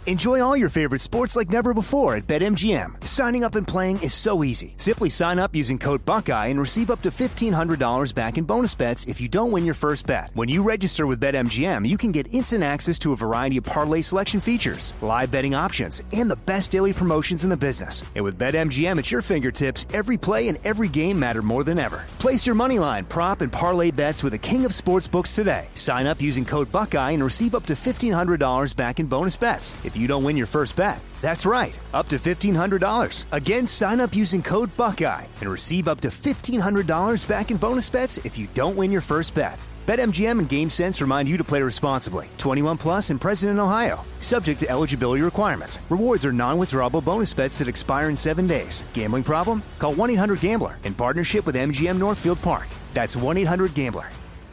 Enjoy all your favorite sports like never before at BetMGM. Signing up and playing is so easy. Simply sign up using code Buckeye and receive up to $1,500 back in bonus bets if you don't win your first bet. When you register with BetMGM, you can get instant access to a variety of parlay selection features, live betting options, and the best daily promotions in the business. And with BetMGM at your fingertips, every play and every game matter more than ever. Place your moneyline, prop, and parlay bets with the king of sportsbooks today. Sign up using code Buckeye and receive up to $1,500 back in bonus bets if you don't win your first bet. That's right, up to $1,500. Again, sign up using code Buckeye and receive up to $1,500 back in bonus bets if you don't win your first bet. BetMGM and GameSense remind you to play responsibly. 21 plus and present in Ohio. Subject to eligibility requirements. Rewards are non-withdrawable bonus bets that expire in 7 days. Gambling problem? Call 1-800-GAMBLER in partnership with MGM Northfield Park. That's 1-800-GAMBLER.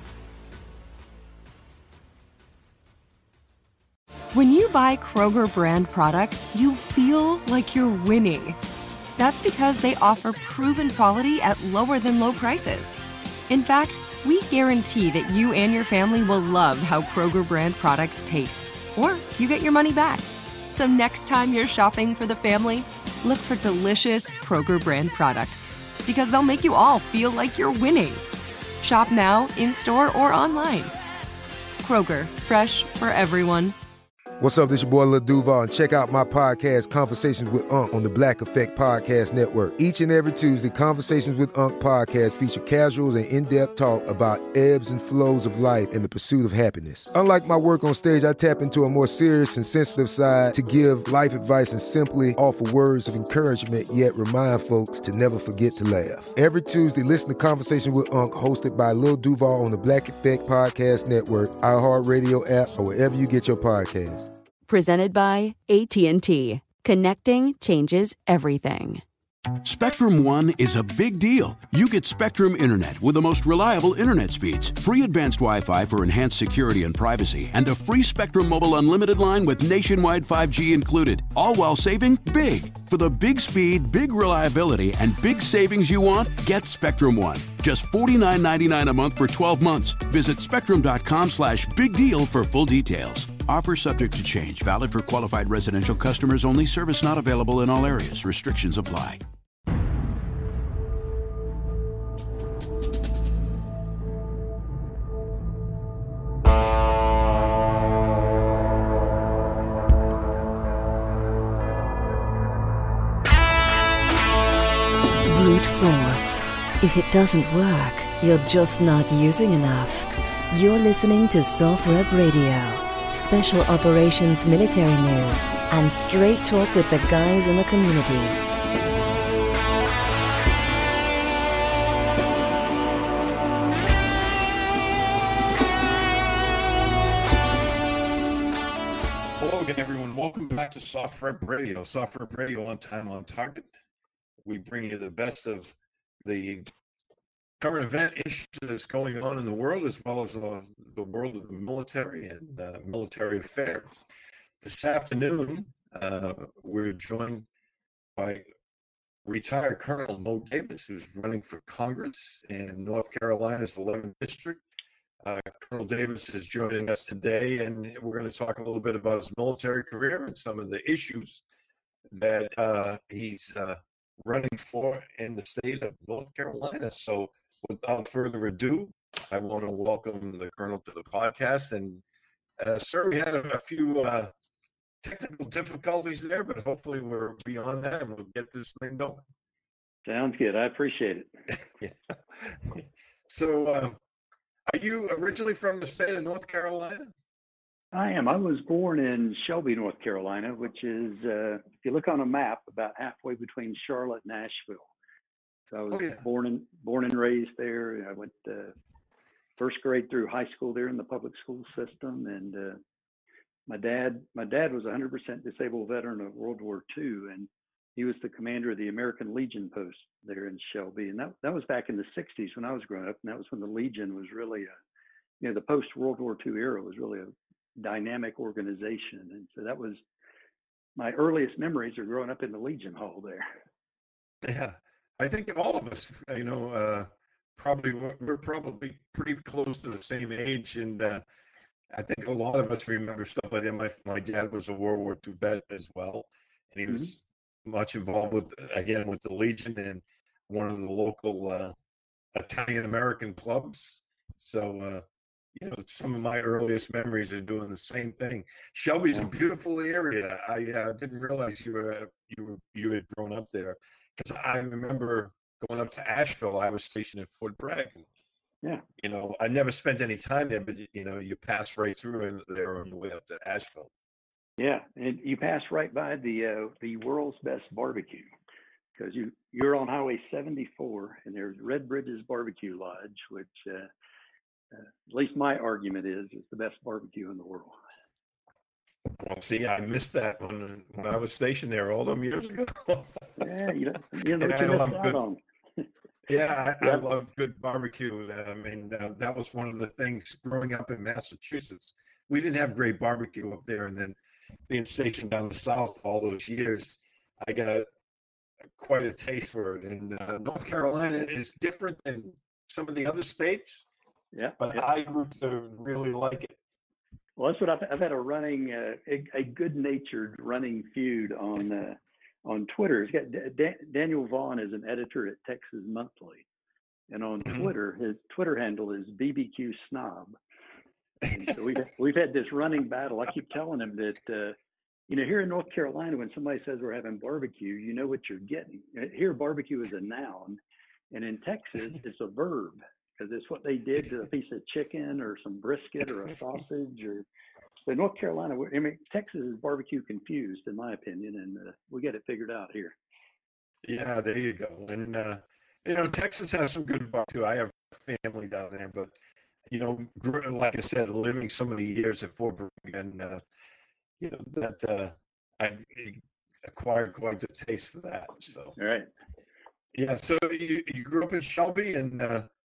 When you buy Kroger brand products, you feel like you're winning. That's because they offer proven quality at lower than low prices. In fact, we guarantee that you and your family will love how Kroger brand products taste, or you get your money back. So next time you're shopping for the family, look for delicious Kroger brand products, because they'll make you all feel like you're winning. Shop now, in-store, or online. Kroger, fresh for everyone. What's up, this your boy Lil Duval, and check out my podcast, Conversations with Unc, on the Black Effect Podcast Network. Each and every Tuesday, Conversations with Unc podcast feature casuals and in-depth talk about ebbs and flows of life and the pursuit of happiness. Unlike my work on stage, I tap into a more serious and sensitive side to give life advice and simply offer words of encouragement, yet remind folks to never forget to laugh. Every Tuesday, listen to Conversations with Unc, hosted by Lil Duval on the Black Effect Podcast Network, iHeartRadio app, or wherever you get your podcasts. Presented by AT&T. Connecting changes everything. Spectrum One is a big deal. You get Spectrum Internet with the most reliable internet speeds, free advanced Wi-Fi for enhanced security and privacy, and a free Spectrum Mobile Unlimited line with nationwide 5G included, all while saving big. For the big speed, big reliability, and big savings you want, get Spectrum One. Just $49.99 a month for 12 months. Visit spectrum.com/big deal for full details. Offer subject to change. Valid for qualified residential customers only. Service not available in all areas. Restrictions apply. Brute force. If it doesn't work, you're just not using enough. You're listening to Soft Rep Radio. Special Operations Military News, and straight talk with the guys in the community. Hello again, everyone. Welcome back to Soft Rep Radio. Soft Rep Radio, on time, on target. We bring you the best of the current event issues that's going on in the world, as well as the world of the military and military affairs. This afternoon, we're joined by retired Colonel Mo Davis, who's running for Congress in North Carolina's 11th District. Colonel Davis is joining us today, and we're going to talk a little bit about his military career and some of the issues that he's running for in the state of North Carolina. So without further ado, I want to welcome the Colonel to the podcast. And sir, we had a few technical difficulties there, but hopefully we're beyond that and we'll get this thing going. Sounds good. I appreciate it. Yeah. So are you originally from the state of North Carolina? I am. I was born in Shelby, North Carolina, which is, if you look on a map, about halfway between Charlotte and Nashville. So I was born and raised there. I went first grade through high school there in the public school system. And my dad was a 100% disabled veteran of World War II, and he was the commander of the American Legion post there in Shelby. And that was back in the 60s when I was growing up, and that was when the Legion was really the post-World War II era was really a dynamic organization. And so that was my earliest memories of growing up in the Legion Hall there. Yeah. I think all of us, we're probably pretty close to the same age. And I think a lot of us remember stuff like that. My dad was a World War II vet as well, and he was much involved with the Legion and one of the local Italian American clubs. So some of my earliest memories are doing the same thing. Shelby's a beautiful area. I didn't realize you had grown up there, because I remember going up to Asheville. I was stationed at Fort Bragg. Yeah. I never spent any time there, but you pass right through there on the way up to Asheville. Yeah, and you pass right by the world's best barbecue, because you're on Highway 74, and there's Red Bridges Barbecue Lodge, which at least my argument is the best barbecue in the world. Well, see, I missed that when I was stationed there all them years ago. Yeah, you know what you missed out on. Yeah, I love good barbecue. I mean, that was one of the things growing up in Massachusetts. We didn't have great barbecue up there, and then being stationed down the south all those years, I got quite a taste for it. And North Carolina is different than some of the other states. Yeah, but I grew to really like it. Well, that's what I've had a running, a good-natured running feud on Twitter. It's got Daniel Vaughn is an editor at Texas Monthly, and on Twitter, his Twitter handle is BBQ Snob. And so we've had this running battle. I keep telling him that here in North Carolina, when somebody says we're having barbecue, you know what you're getting. Here, barbecue is a noun, and in Texas, it's a verb, because it's what they did to a piece of chicken or some brisket or a sausage. So North Carolina, Texas is barbecue confused, in my opinion, and we get it figured out here. Yeah, there you go. And Texas has some good barbecue. I have family down there, but like I said, living so many years at Fort Bragg, and that I acquired quite the taste for that. So all right. Yeah. So you grew up in Shelby, and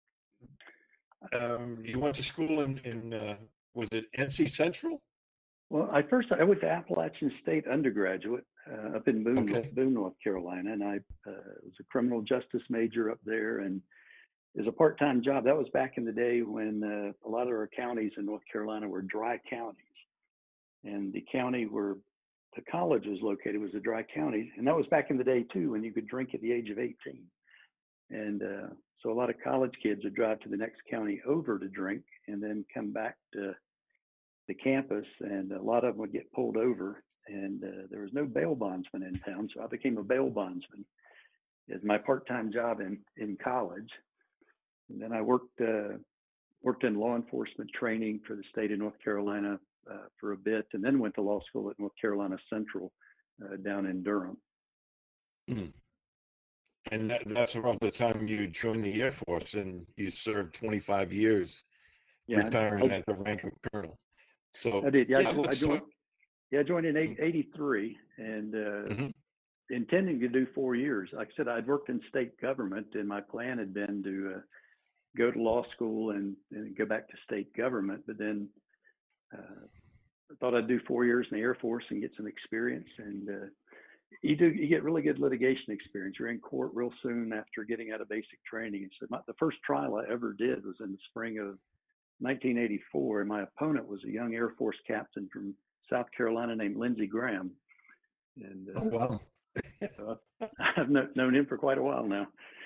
you went to school in was it NC Central? Well, I went to Appalachian State undergraduate up in Boone, North Carolina, and I was a criminal justice major up there, and it was a part-time job. That was back in the day when a lot of our counties in North Carolina were dry counties, and the county where the college was located was a dry county, and that was back in the day too, when you could drink at the age of 18, and so a lot of college kids would drive to the next county over to drink and then come back to the campus, and a lot of them would get pulled over, and there was no bail bondsman in town, so I became a bail bondsman as my part-time job in college. And then I worked in law enforcement training for the state of North Carolina for a bit, and then went to law school at North Carolina Central down in Durham. Mm. And that's around the time you joined the Air Force, and you served 25 years, retiring at the rank of colonel. So I did. Yeah, I joined in '83, and intending to do 4 years. Like I said, I'd worked in state government, and my plan had been to go to law school and go back to state government. But then I thought I'd do 4 years in the Air Force and get some experience. And you get really good litigation experience. You're in court real soon after getting out of basic training. And so the first trial I ever did was in the spring of 1984, and my opponent was a young Air Force captain from South Carolina named Lindsey Graham. And oh, wow. So I've known him for quite a while now.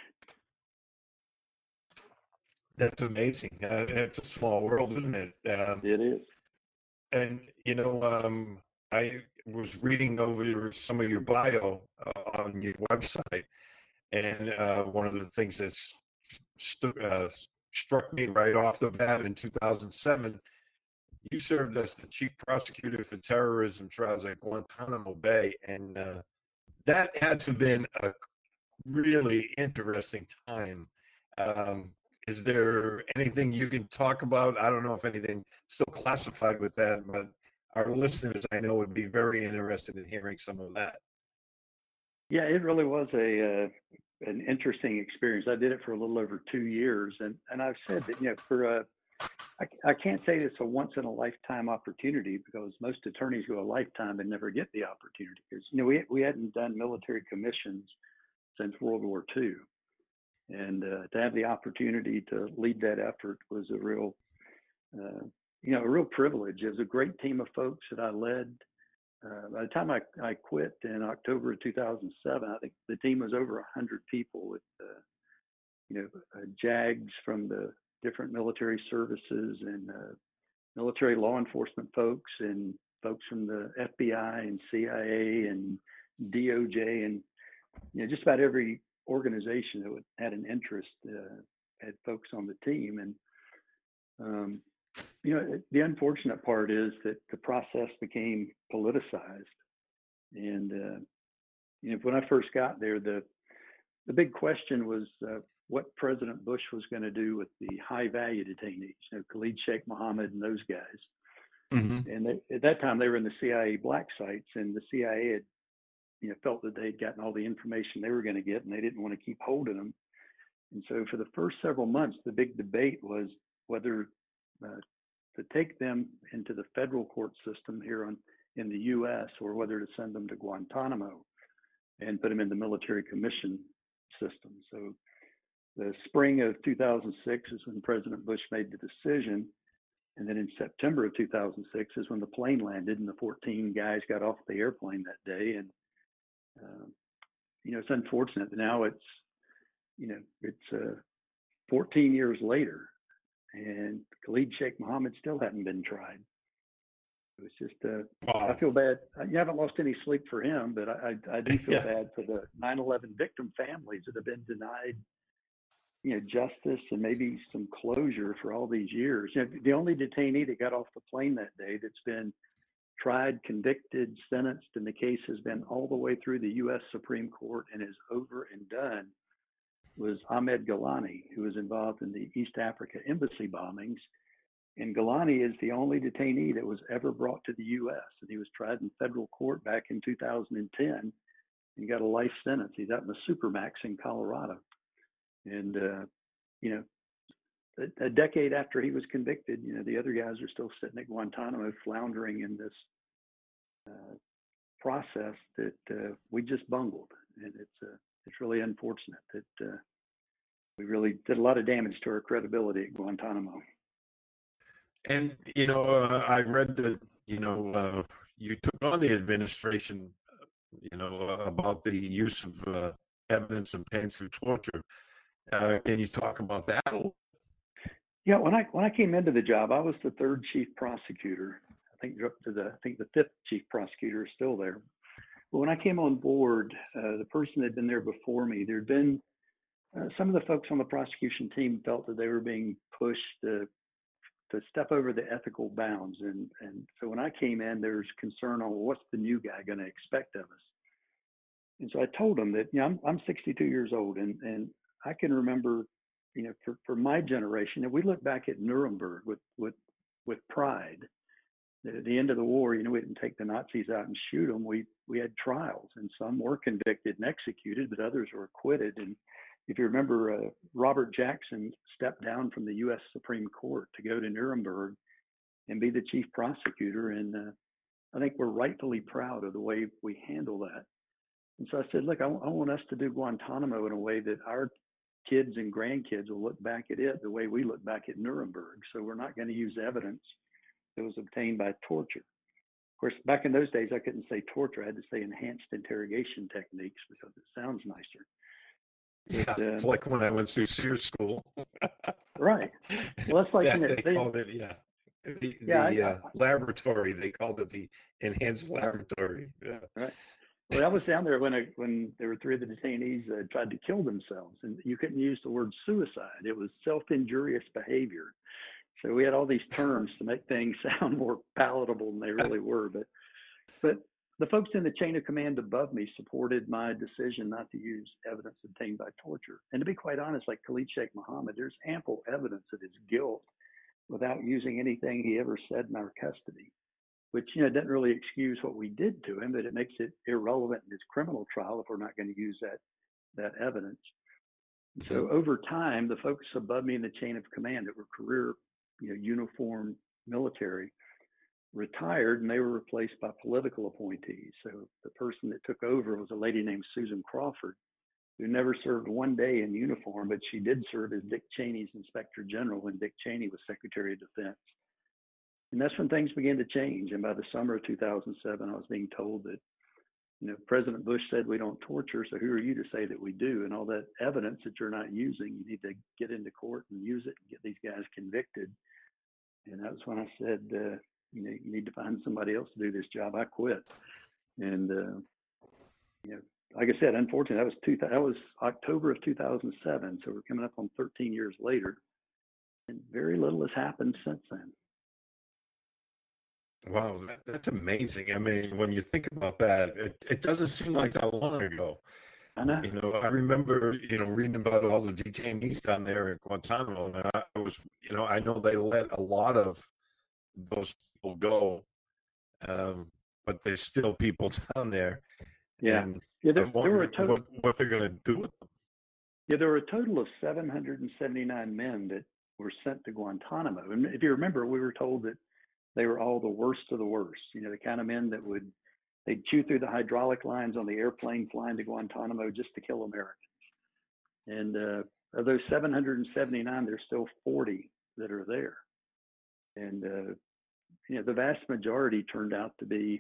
That's amazing. It's a small world, isn't it? It is. And, I was reading over some of your bio on your website, and one of the things that struck me right off the bat in 2007, you served as the chief prosecutor for terrorism trials at Guantanamo Bay, and that had to have been a really interesting time. Is there anything you can talk about? I don't know if anything still classified with that, but our listeners, I know, would be very interested in hearing some of that. Yeah, it really was an interesting experience. I did it for a little over 2 years, and I've said that I can't say it's a once in a lifetime opportunity, because most attorneys go a lifetime and never get the opportunity, because we hadn't done military commissions since World War II, and to have the opportunity to lead that effort was a real a real privilege. It was a great team of folks that I led. By the time I quit in October of 2007, I think the team was over 100 people with, JAGs from the different military services and military law enforcement folks and folks from the FBI and CIA and DOJ and just about every organization that had an interest had folks on the team. And the unfortunate part is that the process became politicized. And when I first got there, the big question was what President Bush was going to do with the high value detainees, Khalid Sheikh Mohammed and those guys. Mm-hmm. And at that time, they were in the CIA black sites, and the CIA had felt that they had gotten all the information they were going to get, and they didn't want to keep holding them. And so for the first several months, the big debate was whether to take them into the federal court system here in the U.S. or whether to send them to Guantanamo and put them in the military commission system. So the spring of 2006 is when President Bush made the decision. And then in September of 2006 is when the plane landed and the 14 guys got off the airplane that day. And, it's unfortunate that now it's 14 years later and Khalid Sheikh Mohammed still hadn't been tried. It was just, I feel bad. You haven't lost any sleep for him, but I do feel bad for the 9/11 victim families that have been denied justice and maybe some closure for all these years. The only detainee that got off the plane that day that's been tried, convicted, sentenced, and the case has been all the way through the U.S. Supreme Court and is over and done was Ahmed Gilani, who was involved in the East Africa embassy bombings. And Gilani is the only detainee that was ever brought to the U.S. And he was tried in federal court back in 2010 and got a life sentence. He's out in the Supermax in Colorado. And, a decade after he was convicted, the other guys are still sitting at Guantanamo floundering in this process that we just bungled. And it's really unfortunate that we really did a lot of damage to our credibility at Guantanamo. And, I read that, you took on the administration, about the use of evidence obtained through torture. Can you talk about that? Yeah, when I came into the job, I was the third chief prosecutor. I think the fifth chief prosecutor is still there. But when I came on board, the person that had been there before me, there'd been some of the folks on the prosecution team felt that they were being pushed to step over the ethical bounds. And so when I came in, there's concern on what's the new guy going to expect of us. And so I told them that, I'm 62 years old and I can remember, for my generation, and we look back at Nuremberg with pride. At the end of the war, we didn't take the Nazis out and shoot them. We had trials, and some were convicted and executed, but others were acquitted. And if you remember, Robert Jackson stepped down from the U.S. Supreme Court to go to Nuremberg and be the chief prosecutor. And I think we're rightfully proud of the way we handle that. And so I said, look, I want us to do Guantanamo in a way that our kids and grandkids will look back at it the way we look back at Nuremberg. So we're not going to use evidence that was obtained by torture. Of course, back in those days, I couldn't say torture. I had to say enhanced interrogation techniques because it sounds nicer. Yeah, it's like when I went through Sears School. Right. Well, that's like they called it, the laboratory. They called it the enhanced laboratory. Yeah. Right. Well, I was down there when there were three of the detainees tried to kill themselves, and you couldn't use the word suicide. It was self-injurious behavior. So we had all these terms to make things sound more palatable than they really were. But the folks in the chain of command above me supported my decision not to use evidence obtained by torture. And to be quite honest, like Khalid Sheikh Mohammed, there's ample evidence of his guilt without using anything he ever said in our custody, which doesn't really excuse what we did to him, but it makes it irrelevant in his criminal trial if we're not going to use that evidence. So over time, the folks above me in the chain of command that were career, uniformed military retired, and they were replaced by political appointees. So the person that took over was a lady named Susan Crawford, who never served one day in uniform, but she did serve as Dick Cheney's Inspector General when Dick Cheney was Secretary of Defense. And that's when things began to change. And by the summer of 2007, I was being told that, President Bush said we don't torture, so who are you to say that we do? And all that evidence that you're not using, you need to get into court and use it and get these guys convicted. And that was when I said, you need to find somebody else to do this job. I quit. And, like I said, unfortunately, that was October of 2007. So we're coming up on 13 years later, and very little has happened since then. Wow, that's amazing. I mean, when you think about that, it doesn't seem like that long ago. I know. I remember, reading about all the detainees down there in Guantanamo, and I was, I know they let a lot of those people go, but there's still people down there. Yeah. And there were a total, what they're going to do with them. Yeah, there were a total of 779 men that were sent to Guantanamo. And if you remember, we were told that they were all the worst of the worst, the kind of men that they'd chew through the hydraulic lines on the airplane flying to Guantanamo just to kill Americans. And of those 779, there's still 40 that are there. And, the vast majority turned out to be,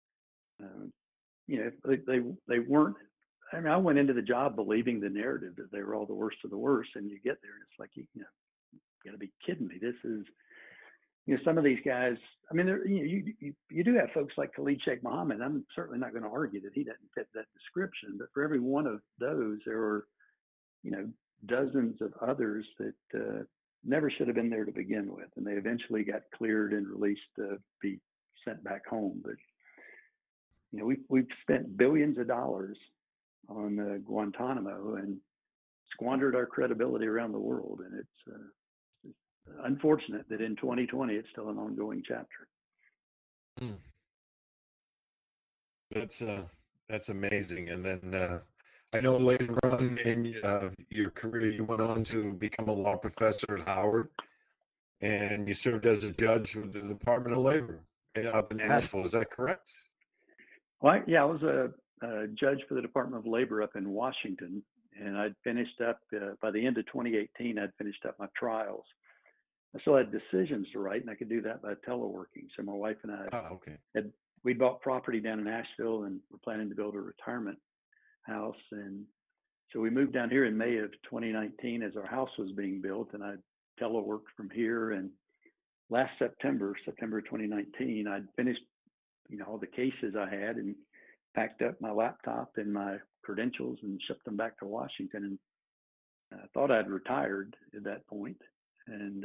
they weren't, I went into the job believing the narrative that they were all the worst of the worst. And you get there and it's like, you got to be kidding me. This is, some of these guys, I mean, you do have folks like Khalid Sheikh Mohammed. I'm certainly not going to argue that he doesn't fit that description, but for every one of those, there were, dozens of others that never should have been there to begin with. And they eventually got cleared and released to be sent back home. But, we've spent billions of dollars on Guantanamo and squandered our credibility around the world. And it's unfortunate that in 2020 it's still an ongoing chapter. That's amazing. And then I know later on in your career you went on to become a law professor at Howard, and you served as a judge with the Department of Labor up in Asheville. Is that correct? Well, I was a judge for the Department of Labor up in Washington, and I'd finished up by the end of 2018. I'd finished up my trials. I still had decisions to write, and I could do that by teleworking. So my wife and I we bought property down in Asheville, and we're planning to build a retirement house. And so we moved down here in May of 2019 as our house was being built, and I teleworked from here. And last September 2019, I'd finished, all the cases I had and packed up my laptop and my credentials and shipped them back to Washington. And I thought I'd retired at that point. And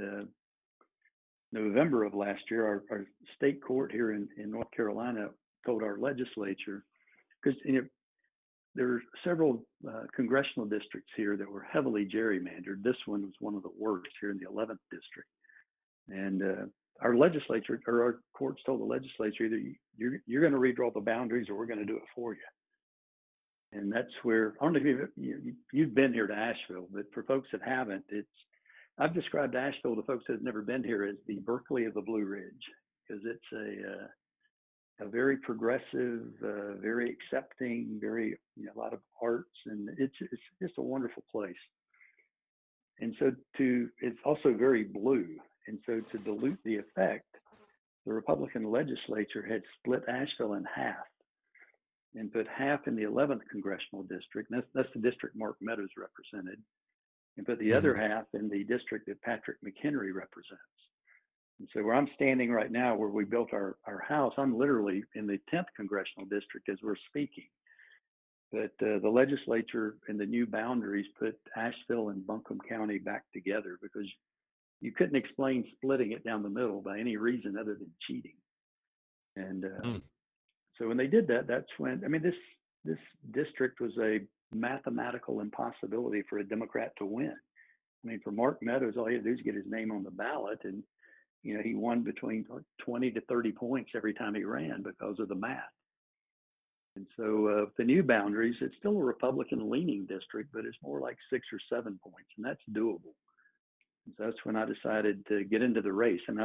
November of last year, our state court here in North Carolina told our legislature, because there are several congressional districts here that were heavily gerrymandered. This one was one of the worst here in the 11th district. And our legislature, or our courts told the legislature, either you're going to redraw the boundaries or we're going to do it for you. And that's where, I don't know if you've been here to Asheville, but for folks that haven't, I've described Asheville to folks that have never been here as the Berkeley of the Blue Ridge, because it's a very progressive, very accepting, very, a lot of arts, and it's just a wonderful place. And so it's also very blue. And so to dilute the effect, the Republican legislature had split Asheville in half and put half in the 11th congressional district. And that's the district Mark Meadows represented, and put the other half in the district that Patrick McHenry represents. And so where I'm standing right now, where we built our house, I'm literally in the 10th congressional district as we're speaking. But the legislature and the new boundaries put Asheville and Buncombe County back together because you couldn't explain splitting it down the middle by any reason other than cheating. And so when they did that, that's when, this district was a mathematical impossibility for a Democrat to win. For Mark Meadows, all he had to do is get his name on the ballot, and he won between 20 to 30 points every time he ran because of the math. And so the new boundaries, it's still a Republican-leaning district, but it's more like 6 or 7 points, and that's doable. And so that's when I decided to get into the race. And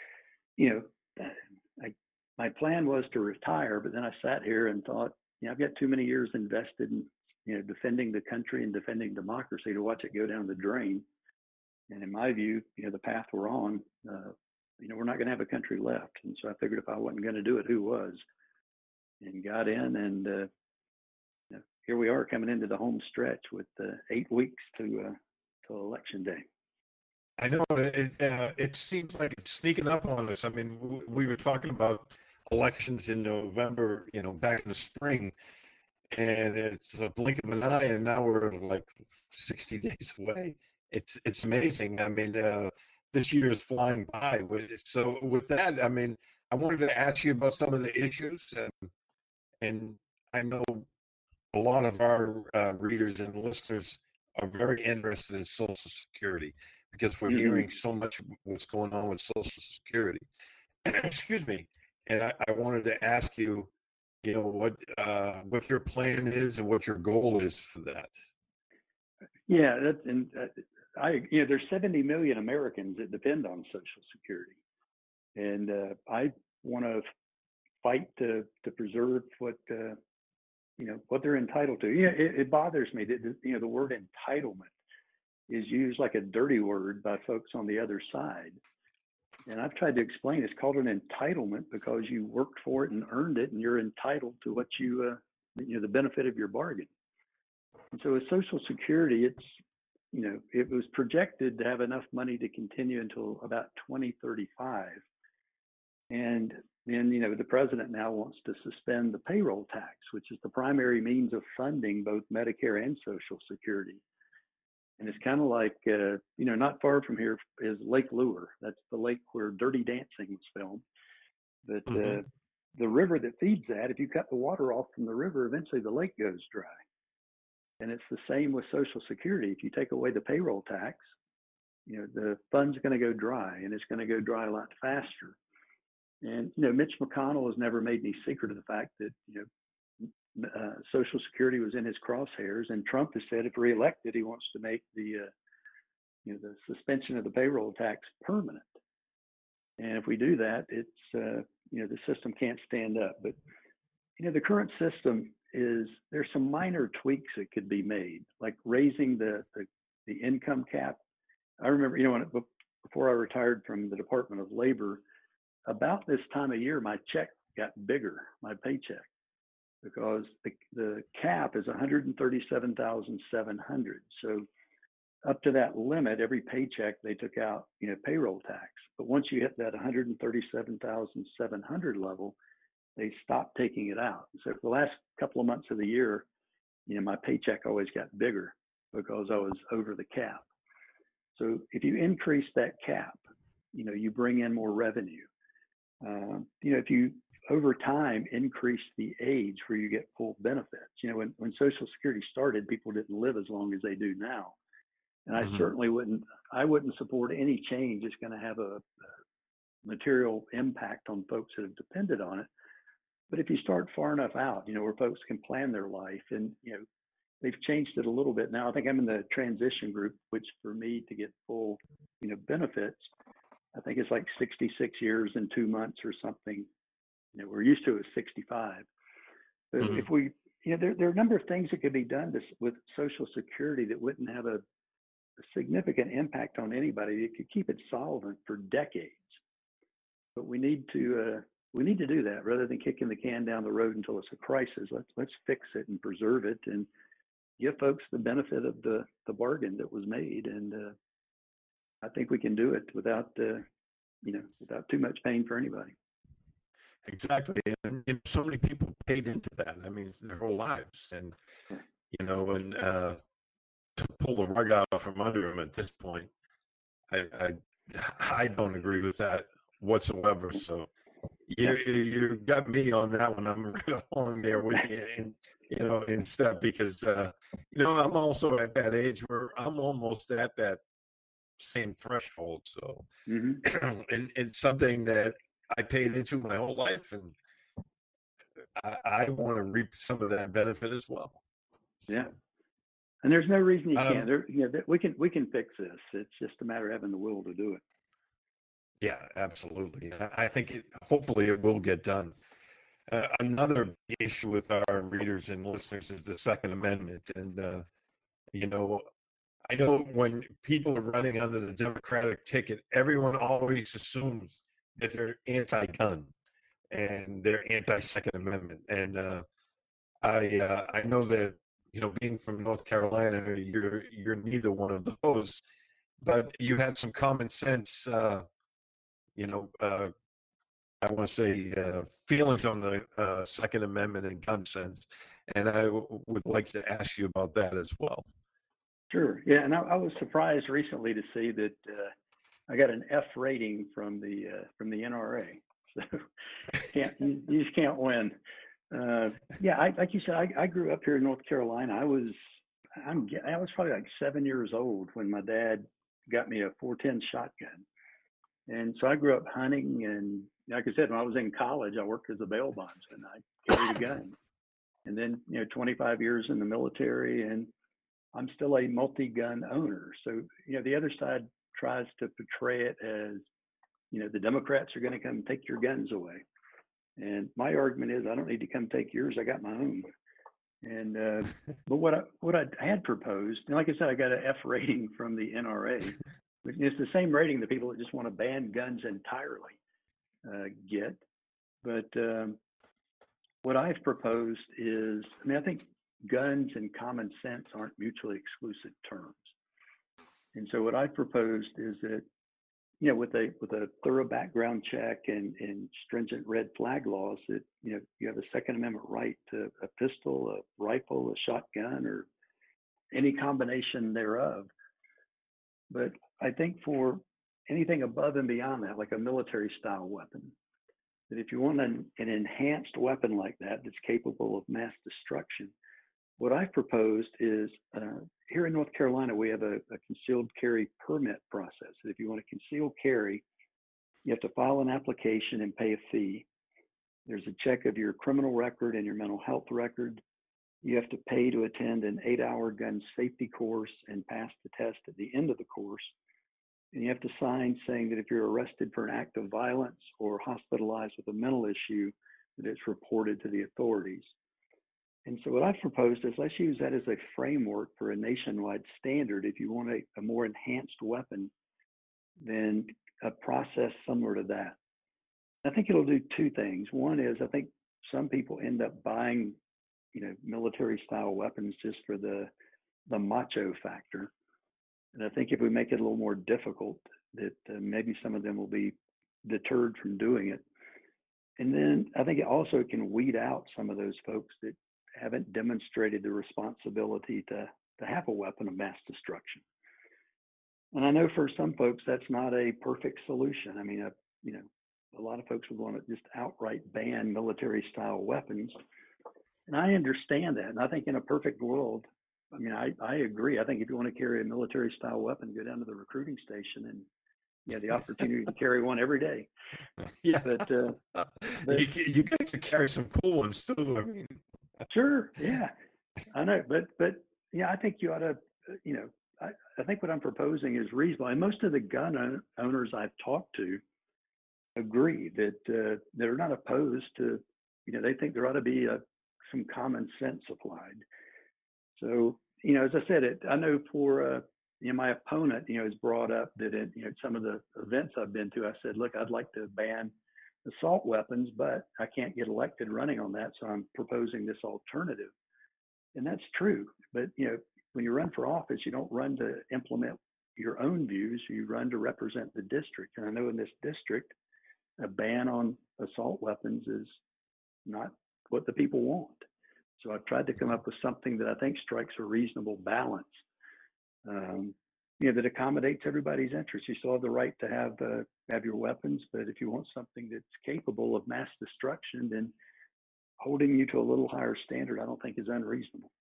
my plan was to retire, but then I sat here and thought, I've got too many years invested in defending the country and defending democracy to watch it go down the drain. And in my view, the path we're on, we're not going to have a country left. And so I figured if I wasn't going to do it, who was? And got in, and here we are coming into the home stretch with 8 weeks to Election Day. I know it seems like it's sneaking up on us. I mean, we were talking about elections in November, back in the spring, and it's a blink of an eye, and now we're like 60 days away. It's amazing. I mean, this year is flying by. So with that, I mean, I wanted to ask you about some of the issues, and I know a lot of our readers and listeners are very interested in Social Security because we're hearing so much what's going on with Social Security. Excuse me. And I wanted to ask you, what your plan is and what your goal is for that. Yeah, there's 70 million Americans that depend on Social Security, and I want to fight to preserve what they're entitled to. It bothers me that the word entitlement is used like a dirty word by folks on the other side. And I've tried to explain it's called an entitlement because you worked for it and earned it, and you're entitled to what the benefit of your bargain. And so with Social Security, it was projected to have enough money to continue until about 2035. And then, the president now wants to suspend the payroll tax, which is the primary means of funding both Medicare and Social Security. And it's kind of like, not far from here is Lake Lure. That's the lake where Dirty Dancing was filmed. But the river that feeds that, if you cut the water off from the river, eventually the lake goes dry. And it's the same with Social Security. If you take away the payroll tax, the fund's going to go dry, and it's going to go dry a lot faster. And, Mitch McConnell has never made any secret of the fact that, Social Security was in his crosshairs, and Trump has said if reelected, he wants to make the suspension of the payroll tax permanent. And if we do that, it's, the system can't stand up. But, the current system there's some minor tweaks that could be made, like raising the income cap. I remember, before I retired from the Department of Labor, about this time of year, my check got bigger, my paycheck, because the cap is $137,700. So up to that limit, every paycheck they took out, payroll tax. But once you hit that $137,700 level, they stopped taking it out. So for the last couple of months of the year, my paycheck always got bigger because I was over the cap. So if you increase that cap, you bring in more revenue. If you over time increase the age where you get full benefits. When Social Security started, people didn't live as long as they do now. And I certainly wouldn't support any change that's going to have a material impact on folks that have depended on it. But if you start far enough out, where folks can plan their life, and, they've changed it a little bit now. I think I'm in the transition group, which for me to get full, benefits, I think it's like 66 years and 2 months or something. We're used to it 65. But if we, there are a number of things that could be done with Social Security that wouldn't have a significant impact on anybody. It could keep it solvent for decades. But we need to do that rather than kicking the can down the road until it's a crisis. Let's fix it and preserve it and give folks the benefit of the bargain that was made. And I think we can do it without too much pain for anybody. Exactly. And so many people paid into that. I mean, their whole lives. And, to pull the rug out from under them at this point, I don't agree with that whatsoever. So you got me on that one. I'm right along there with you, in step, because, I'm also at that age where I'm almost at that same threshold. So and it's something that I paid into my whole life, and I want to reap some of that benefit as well. Yeah. And there's no reason you can't. We can fix this. It's just a matter of having the will to do it. Yeah, absolutely. I think hopefully it will get done. Another issue with our readers and listeners is the Second Amendment. And, I know when people are running under the Democratic ticket, everyone always assumes that they're anti-gun and they're anti-Second Amendment. And I know that, being from North Carolina, you're neither one of those, but you had some common sense, I want to say feelings on the Second Amendment and gun sense, and I would like to ask you about that as well. Sure. Yeah, and I was surprised recently to see that I got an F rating from the NRA. So you just can't win. Like you said, I grew up here in North Carolina. I was probably like 7 years old when my dad got me a .410 shotgun. And so I grew up hunting, and like I said, when I was in college, I worked as a bail bondsman. I carried a gun. And then, 25 years in the military, and I'm still a multi-gun owner. So, the other side tries to portray it as, the Democrats are going to come take your guns away. And my argument is I don't need to come take yours. I got my own. And but what I had proposed, and like I said, I got an F rating from the NRA. It's the same rating that people that just want to ban guns entirely get. But what I've proposed is, I think guns and common sense aren't mutually exclusive terms. And so what I've proposed is that, with a thorough background check and stringent red flag laws, that, you have a Second Amendment right to a pistol, a rifle, a shotgun, or any combination thereof. But I think for anything above and beyond that, like a military style weapon, that if you want an enhanced weapon like that that's capable of mass destruction, what I've proposed is here in North Carolina, we have a concealed carry permit process. If you want to conceal carry, you have to file an application and pay a fee. There's a check of your criminal record and your mental health record. You have to pay to attend an 8-hour gun safety course and pass the test at the end of the course. And you have to sign saying that if you're arrested for an act of violence or hospitalized with a mental issue, that it's reported to the authorities. And so what I've proposed is let's use that as a framework for a nationwide standard. If you want a more enhanced weapon, then a process similar to that. I think it'll do two things. One is I think some people end up buying, military style weapons just for the macho factor. And I think if we make it a little more difficult, that maybe some of them will be deterred from doing it. And then I think it also can weed out some of those folks that haven't demonstrated the responsibility to have a weapon of mass destruction. And I know for some folks, that's not a perfect solution. A lot of folks would want to just outright ban military style weapons. And I understand that. And I think in a perfect world, I agree. I think if you want to carry a military style weapon, go down to the recruiting station and the opportunity to carry one every day. Yeah. But you get to carry some cool ones too. Sure. Yeah, I know. But I think you ought to, I think what I'm proposing is reasonable. And most of the gun owners I've talked to agree that they're not opposed to, they think there ought to be some common sense applied. So, as I said, I know for, my opponent, has brought up that at some of the events I've been to, I said, look, I'd like to ban assault weapons, but I can't get elected running on that. So I'm proposing this alternative. And that's true. But, when you run for office, you don't run to implement your own views. You run to represent the district. And I know in this district, a ban on assault weapons is not what the people want. So I've tried to come up with something that I think strikes a reasonable balance, that accommodates everybody's interests. You still have the right to have your weapons, but if you want something that's capable of mass destruction, then holding you to a little higher standard, I don't think is unreasonable.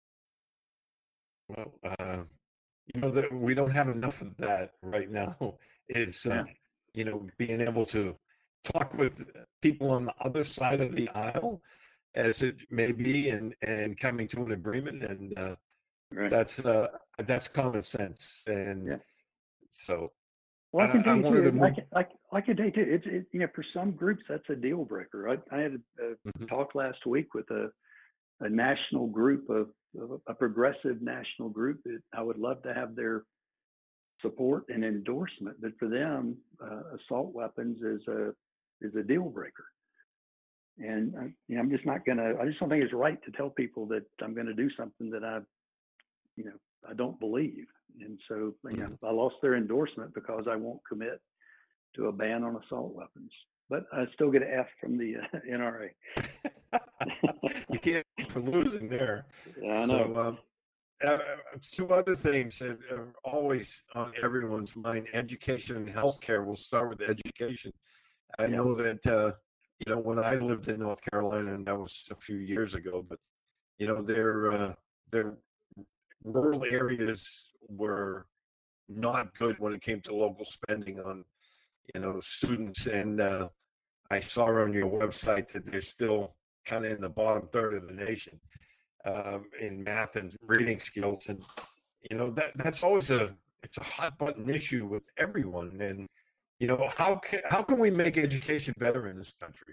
Well, that we don't have enough of that right now. Is being able to talk with people on the other side of the aisle, as it may be, and coming to an agreement, and right. That's common sense. And so, well, I can tell you too, I can tell you too, it's for some groups that's a deal breaker. I had a talk last week with a national group of a progressive national group that I would love to have their support and endorsement, but for them, assault weapons is a deal breaker. And I'm just not gonna. I just don't think it's right to tell people that I'm going to do something that I don't believe. And so I lost their endorsement because I won't commit to a ban on assault weapons. But I still get an F from the NRA. You can't for losing there. Yeah, I know. So, two other things that are always on everyone's mind: education and healthcare. We'll start with education. I know that when I lived in North Carolina, and that was a few years ago, but their rural areas were not good when it came to local spending on students, and I saw on your website that they're still kind of in the bottom third of the nation in math and reading skills, and that's always it's a hot button issue with everyone. And how can we make education better in this country?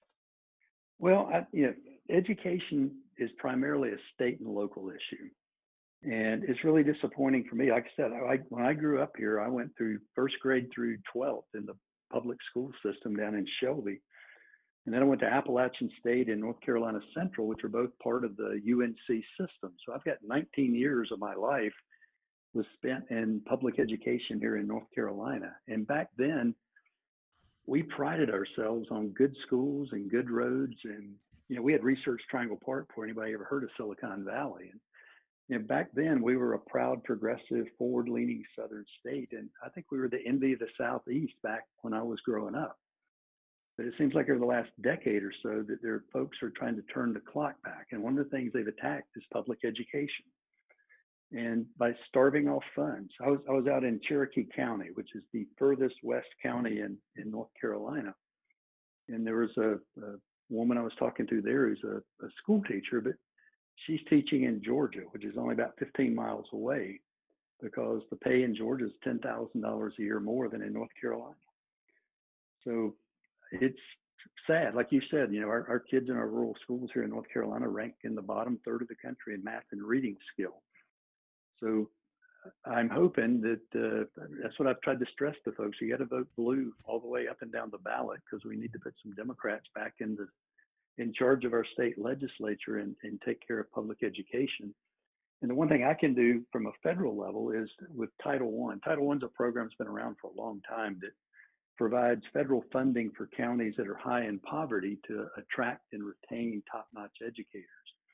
Well, education is primarily a state and local issue. And it's really disappointing for me. Like I said, when I grew up here, I went through first grade through 12th in the public school system down in Shelby. And then I went to Appalachian State and North Carolina Central, which are both part of the UNC system. So I've got 19 years of my life was spent in public education here in North Carolina. And back then, we prided ourselves on good schools and good roads. And, we had Research Triangle Park before anybody ever heard of Silicon Valley. And back then, we were a proud, progressive, forward-leaning Southern state, and I think we were the envy of the Southeast back when I was growing up. But it seems like over the last decade or so that their folks are trying to turn the clock back, and one of the things they've attacked is public education. And by starving off funds, I was out in Cherokee County, which is the furthest west county in North Carolina, and there was a woman I was talking to there who's a school teacher, but she's teaching in Georgia, which is only about 15 miles away, because the pay in Georgia is $10,000 a year more than in North Carolina. So it's sad. Like you said, our kids in our rural schools here in North Carolina rank in the bottom third of the country in math and reading skill. So I'm hoping that that's what I've tried to stress to folks. You got to vote blue all the way up and down the ballot, because we need to put some Democrats back in charge of our state legislature and take care of public education. And the one thing I can do from a federal level is with Title I. Title I is a program that's been around for a long time that provides federal funding for counties that are high in poverty to attract and retain top-notch educators.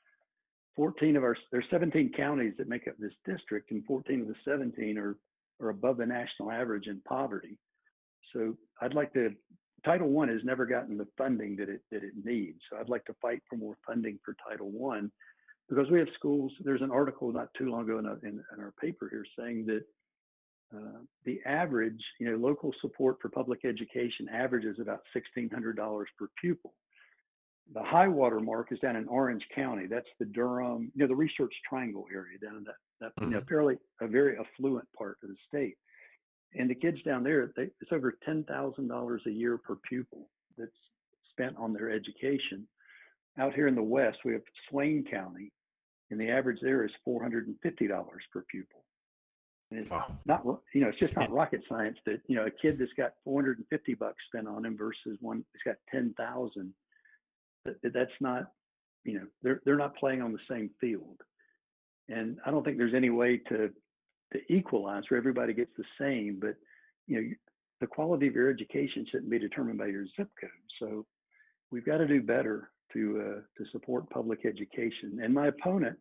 There's 17 counties that make up this district, and 14 of the 17 are above the national average in poverty. So Title I has never gotten the funding that it needs. So I'd like to fight for more funding for Title I, because we have schools. There's an article not too long ago in our paper here saying that the average, local support for public education averages about $1,600 per pupil. The high water mark is down in Orange County. That's the Durham, the Research Triangle area down in that a very affluent part of the state. And the kids down there, it's over $10,000 a year per pupil that's spent on their education. Out here in the West, we have Swain County, and the average there is $450 per pupil. And it's not, it's just not rocket science that, a kid that's got $450 spent on him versus one that's got $10,000. That's not, they're not playing on the same field. And I don't think there's any way to equalize where everybody gets the same, but the quality of your education shouldn't be determined by your zip code. So we've got to do better to support public education. And my opponent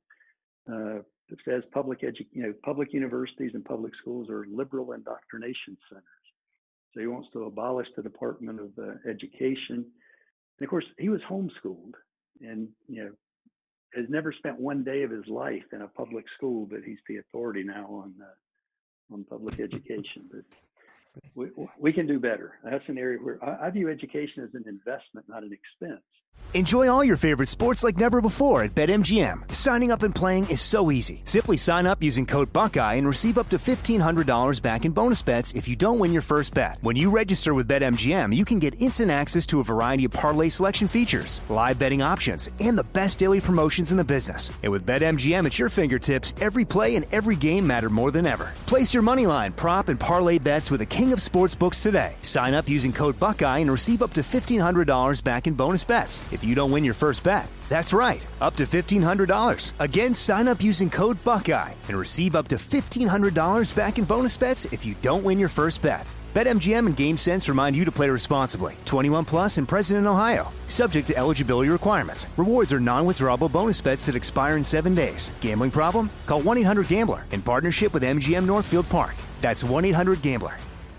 says public universities and public schools are liberal indoctrination centers. So he wants to abolish the Department of Education. And of course, he was homeschooled, and has never spent one day of his life in a public school, but he's the authority now on public education. But we can do better. That's an area where I view education as an investment, not an expense. Enjoy all your favorite sports like never before at BetMGM. Signing up and playing is so easy. Simply sign up using code Buckeye and receive up to $1,500 back in bonus bets if you don't win your first bet. When you register with BetMGM, you can get instant access to a variety of parlay selection features, live betting options, and the best daily promotions in the business. And with BetMGM at your fingertips, every play and every game matter more than ever. Place your moneyline, prop, and parlay bets with the king of sportsbooks today. Sign up using code Buckeye and receive up to $1,500 back in bonus bets if you don't win your first bet. That's right, up to $1,500. Again, sign up using code Buckeye and receive up to $1,500 back in bonus bets if you don't win your first bet. BetMGM and GameSense remind you to play responsibly. 21 plus and present in Ohio. Subject to eligibility requirements. Rewards are non-withdrawable bonus bets that expire in 7 days. Gambling problem? Call 1-800-GAMBLER in partnership with MGM Northfield Park. That's 1-800-GAMBLER.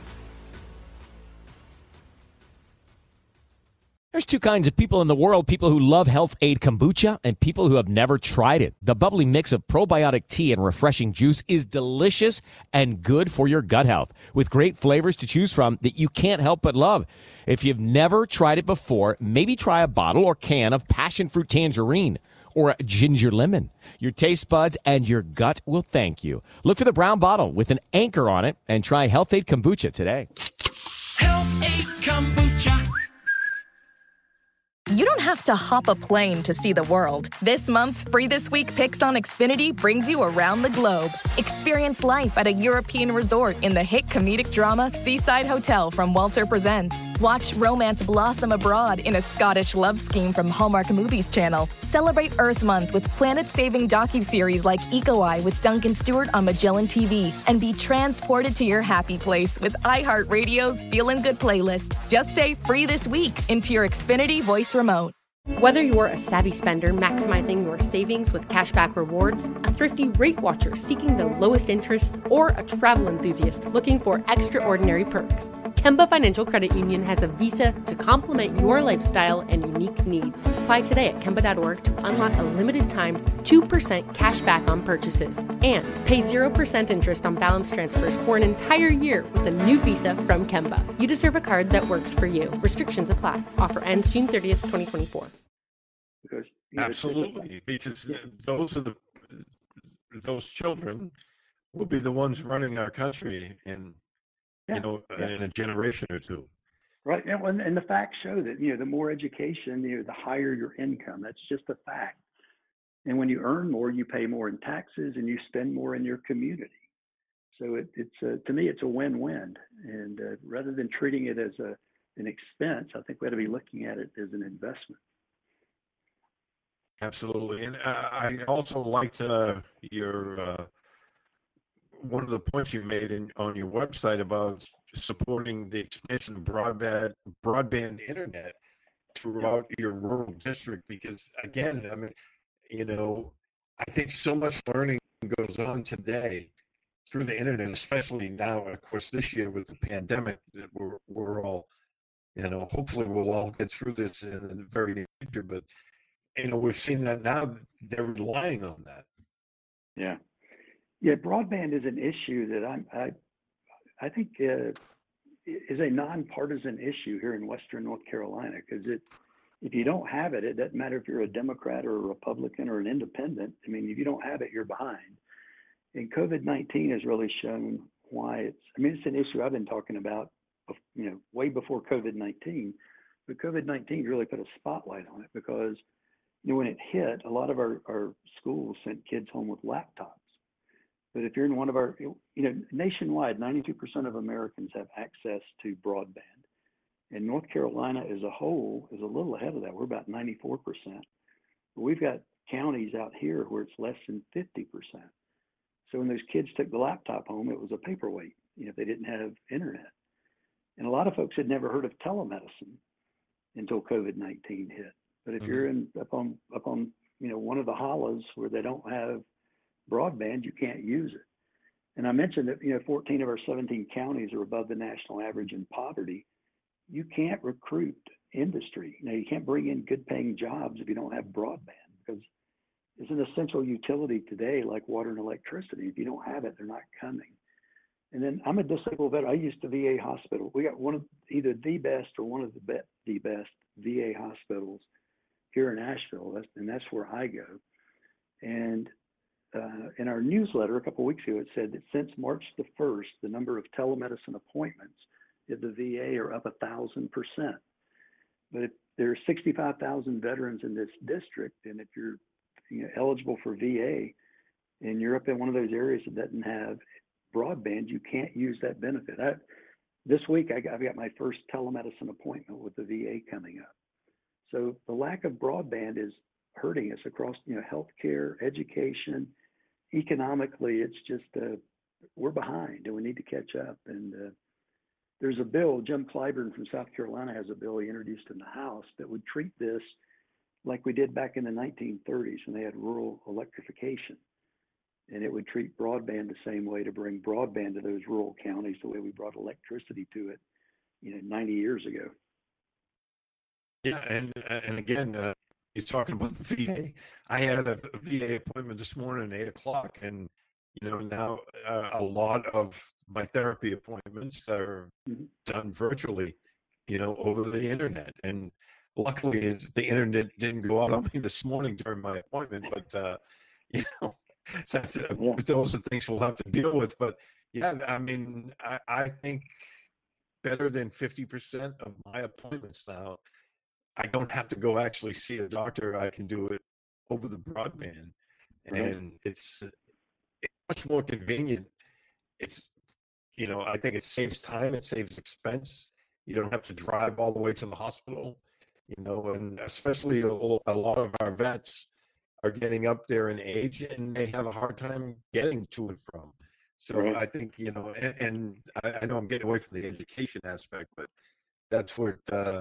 There's two kinds of people in the world, people who love Health Aid Kombucha and people who have never tried it. The bubbly mix of probiotic tea and refreshing juice is delicious and good for your gut health, with great flavors to choose from that you can't help but love. If you've never tried it before, maybe try a bottle or can of passion fruit tangerine or a ginger lemon. Your taste buds and your gut will thank you. Look for the brown bottle with an anchor on it and try Health Aid Kombucha today. Health Aid Kombucha. You don't have to hop a plane to see the world. This month's Free This Week Picks on Xfinity brings you around the globe. Experience life at a European resort in the hit comedic drama Seaside Hotel from Walter Presents. Watch romance blossom abroad in a Scottish love scheme from Hallmark Movies Channel. Celebrate Earth Month with planet-saving docuseries like Eco Eye with Duncan Stewart on Magellan TV. And be transported to your happy place with iHeartRadio's Feelin' Good playlist. Just say Free This Week into your Xfinity voice remote. Whether you're a savvy spender maximizing your savings with cashback rewards, a thrifty rate watcher seeking the lowest interest, or a travel enthusiast looking for extraordinary perks, Kemba Financial Credit Union has a visa to complement your lifestyle and unique needs. Apply today at Kemba.org to unlock a limited time 2% cash back on purchases and pay 0% interest on balance transfers for an entire year with a new visa from Kemba. You deserve a card that works for you. Restrictions apply. Offer ends June 30th, 2024. Because absolutely, because those children will be the ones running our country in in a generation or two. Right, and the facts show that the more education, the higher your income. That's just a fact. And when you earn more, you pay more in taxes and you spend more in your community. So it's to me, it's a win-win. And rather than treating it as an expense, I think we ought to be looking at it as an investment. Absolutely. And I also liked your one of the points you made on your website about supporting the expansion of broadband internet throughout your rural district, because again, I mean, I think so much learning goes on today through the internet, especially now, of course, this year with the pandemic, that we're all, hopefully we'll all get through this in the very near future, but we've seen that now they're relying on that. Yeah. Broadband is an issue that I think is a nonpartisan issue here in Western North Carolina, because if you don't have it, it doesn't matter if you're a Democrat or a Republican or an independent. I mean, if you don't have it, you're behind. And COVID-19 has really shown why it's an issue I've been talking about, way before COVID-19, but COVID-19 really put a spotlight on it because when it hit, a lot of our schools sent kids home with laptops. But if you're in one of our, nationwide, 92% of Americans have access to broadband. And North Carolina as a whole is a little ahead of that. We're about 94%. But we've got counties out here where it's less than 50%. So when those kids took the laptop home, it was a paperweight, if they didn't have internet. And a lot of folks had never heard of telemedicine until COVID-19 hit. But if you're up on one of the hollows where they don't have broadband, you can't use it. And I mentioned that 14 of our 17 counties are above the national average in poverty. You can't recruit industry. Now, you can't bring in good paying jobs if you don't have broadband, because it's an essential utility today, like water and electricity. If you don't have it, they're not coming. And then I'm a disabled veteran. I used to VA hospital. We got one of either the best or one of the best VA hospitals here in Asheville, and that's where I go. And in our newsletter a couple of weeks ago, it said that since March the 1st, the number of telemedicine appointments at the VA are up 1,000%. But if there are 65,000 veterans in this district, and if you're eligible for VA and you're up in one of those areas that doesn't have broadband, you can't use that benefit. This week, I've got my first telemedicine appointment with the VA coming up. So the lack of broadband is hurting us across, healthcare, education, economically. It's just we're behind, and we need to catch up. And there's a bill. Jim Clyburn from South Carolina has a bill he introduced in the House that would treat this like we did back in the 1930s when they had rural electrification. And it would treat broadband the same way, to bring broadband to those rural counties the way we brought electricity to it, 90 years ago. Yeah, and again, you're talking about the VA. I had a VA appointment this morning at 8 o'clock, and now a lot of my therapy appointments are done virtually, over the internet. And luckily, the internet didn't go out on me this morning during my appointment, but that's those are things we'll have to deal with. But yeah, I mean, I think better than 50% of my appointments now, I don't have to go actually see a doctor. I can do it over the broadband, and it's much more convenient. It's, I think it saves time, it saves expense. You don't have to drive all the way to the hospital, and especially a lot of our vets are getting up there in age, and they have a hard time getting to and from. So I think, and I know I'm getting away from the education aspect, but that's what,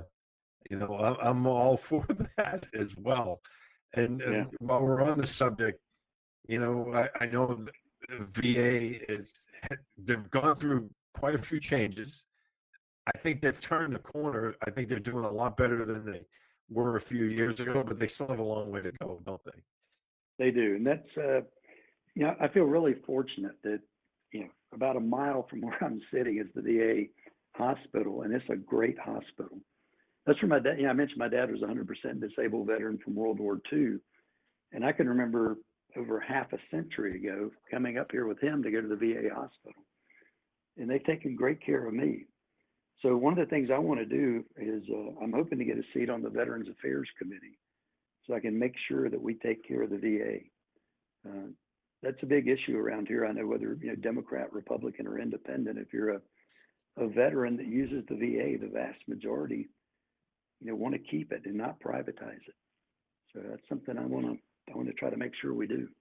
I'm all for that as well. And while we're on the subject, I know the VA they've gone through quite a few changes. I think they've turned the corner. I think they're doing a lot better than they were a few years ago, but they still have a long way to go, don't they? They do. And that's, I feel really fortunate that, about a mile from where I'm sitting is the VA hospital, and it's a great hospital. That's where my dad, I mentioned my dad was a 100% disabled veteran from World War II. And I can remember over half a century ago coming up here with him to go to the VA hospital. And they've taken great care of me. So one of the things I want to do is I'm hoping to get a seat on the Veterans Affairs Committee so I can make sure that we take care of the VA. That's a big issue around here. I know whether Democrat, Republican, or independent, if you're a veteran that uses the VA, the vast majority, want to keep it and not privatize it. So that's something I want to try to make sure we do.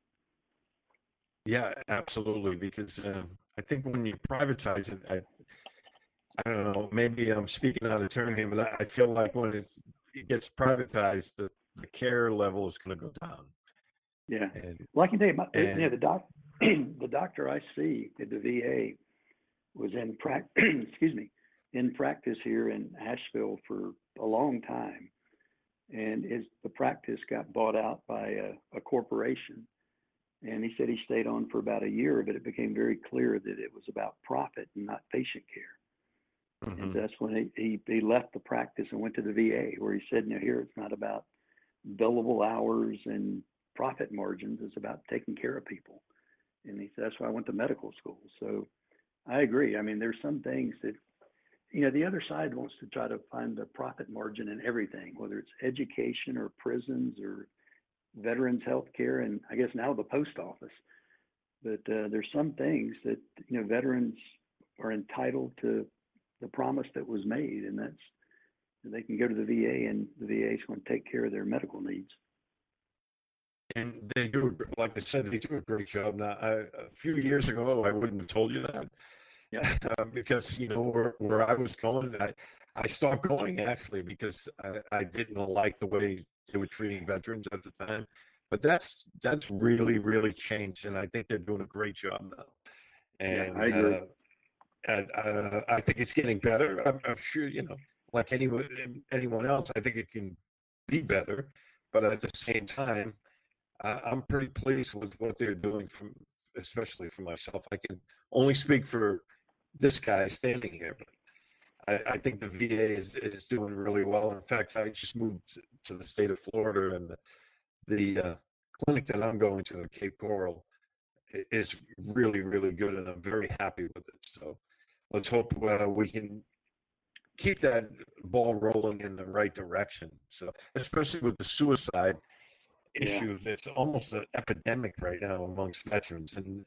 Yeah, absolutely. Because I think when you privatize it, I don't know, maybe I'm speaking out of turn here, but I feel like when it gets privatized, the care level is going to go down. Yeah. Well, I can tell you, the doctor I see at the VA was in practice here in Asheville for a long time, and the practice got bought out by a corporation. And he said he stayed on for about a year, but it became very clear that it was about profit and not patient care. And that's when he left the practice and went to the VA, where he said, here it's not about billable hours and profit margins, it's about taking care of people. And he said, that's why I went to medical school. So I agree. I mean, there's some things that, the other side wants to try to find the profit margin in everything, whether it's education or prisons or veterans health care, and I guess now the post office. But there's some things that, veterans are entitled to the promise that was made, and that's they can go to the VA, and the VA is going to take care of their medical needs. And they do, like I said, they do a great job. Now, a few years ago, I wouldn't have told you that. Yeah. Because, where I was going, I stopped going actually because I didn't like the way they were treating veterans at the time. But that's really, really changed, and I think they're doing a great job now. And I agree. I think it's getting better. I'm sure, like anyone else, I think it can be better. But at the same time, I'm pretty pleased with what they're doing, especially for myself. I can only speak for this guy standing here, but I think the VA is doing really well. In fact, I just moved to the state of Florida, and the clinic that I'm going to in Cape Coral is really, really good, and I'm very happy with it. So let's hope we can keep that ball rolling in the right direction. So, especially with the suicide issue, it's almost an epidemic right now amongst veterans, and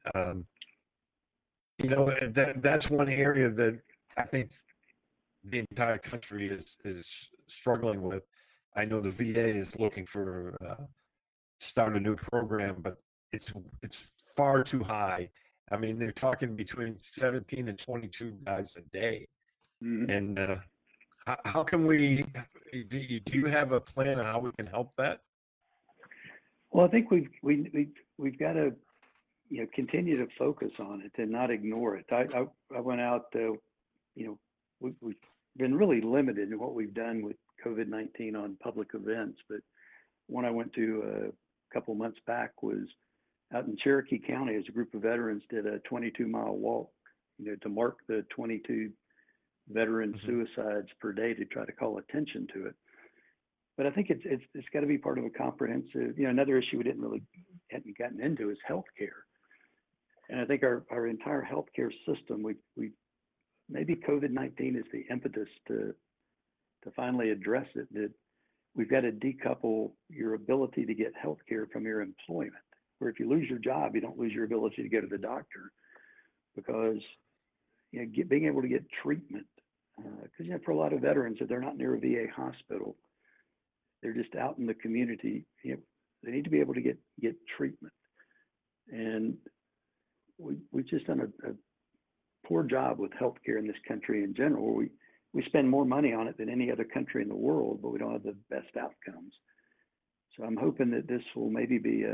that's one area that I think the entire country is struggling with. I know the VA is looking for start a new program, but it's far too high. I mean, they're talking between 17 and 22 guys a day. Mm-hmm. And how can we? Do you have a plan on how we can help that? Well, I think we've got to continue to focus on it and not ignore it. I went out. We've been really limited in what we've done with COVID-19 on public events, but one I went to a couple months back was out in Cherokee County as a group of veterans did a 22-mile walk, to mark the 22 veteran suicides per day to try to call attention to it. But I think it's got to be part of a comprehensive, another issue we hadn't gotten into is healthcare. And I think our entire healthcare system, we maybe COVID-19 is the impetus to finally address it, that we've got to decouple your ability to get healthcare from your employment. Where if you lose your job, you don't lose your ability to go to the doctor, because being able to get treatment, because for a lot of veterans, if they're not near a VA hospital, they're just out in the community. They need to be able to get treatment, and we've just done a poor job with healthcare in this country in general. We spend more money on it than any other country in the world, but we don't have the best outcomes. So I'm hoping that this will maybe be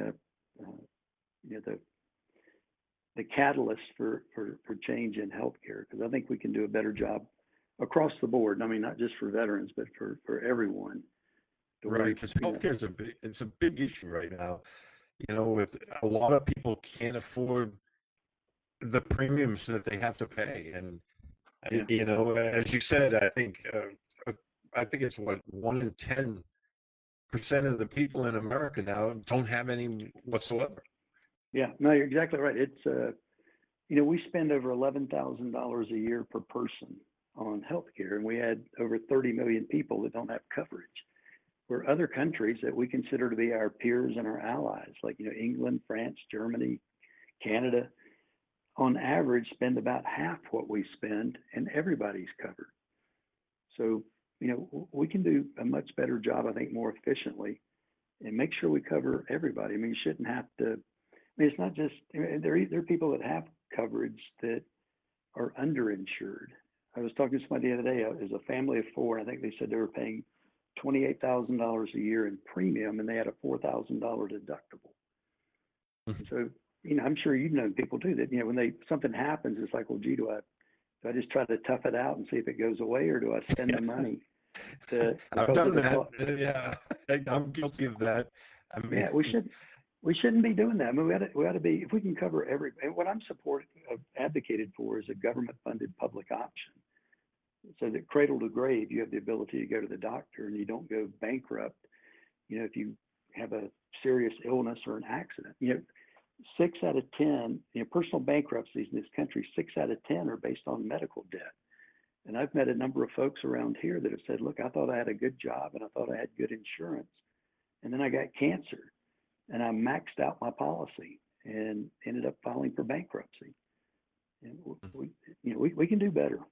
the catalyst for change in healthcare, because I think we can do a better job across the board. I mean, not just for veterans, but for everyone. Right, because healthcare is a big issue right now. If a lot of people can't afford the premiums that they have to pay, and as you said, I think it's 1 in 10% of the people in America now don't have any whatsoever. Yeah, no, you're exactly right. It's we spend over $11,000 a year per person on healthcare, and we had over 30 million people that don't have coverage. Where other countries that we consider to be our peers and our allies, like England, France, Germany, Canada, on average spend about half what we spend, and everybody's covered. So we can do a much better job, I think, more efficiently, and make sure we cover everybody. I mean, you shouldn't have to. I mean, it's not just there are people that have coverage that are underinsured. I was talking to somebody the other day. It was a family of four. I think they said they were paying $28,000 a year in premium, and they had a $4,000 deductible. Mm-hmm. So, I'm sure you've known people too that when something happens, it's like, well, gee, do I just try to tough it out and see if it goes away, or do I spend the money? I've done that. Yeah, I'm guilty of that. I mean, yeah, we shouldn't be doing that. I mean, we ought to be, if we can cover and what I'm advocated for is a government-funded public option, so that cradle to grave, you have the ability to go to the doctor and you don't go bankrupt. If you have a serious illness or an accident, 6 out of 10, personal bankruptcies in this country, 6 out of 10 are based on medical debt. And I've met a number of folks around here that have said, look, I thought I had a good job and I thought I had good insurance, and then I got cancer and I maxed out my policy and ended up filing for bankruptcy. And we can do better.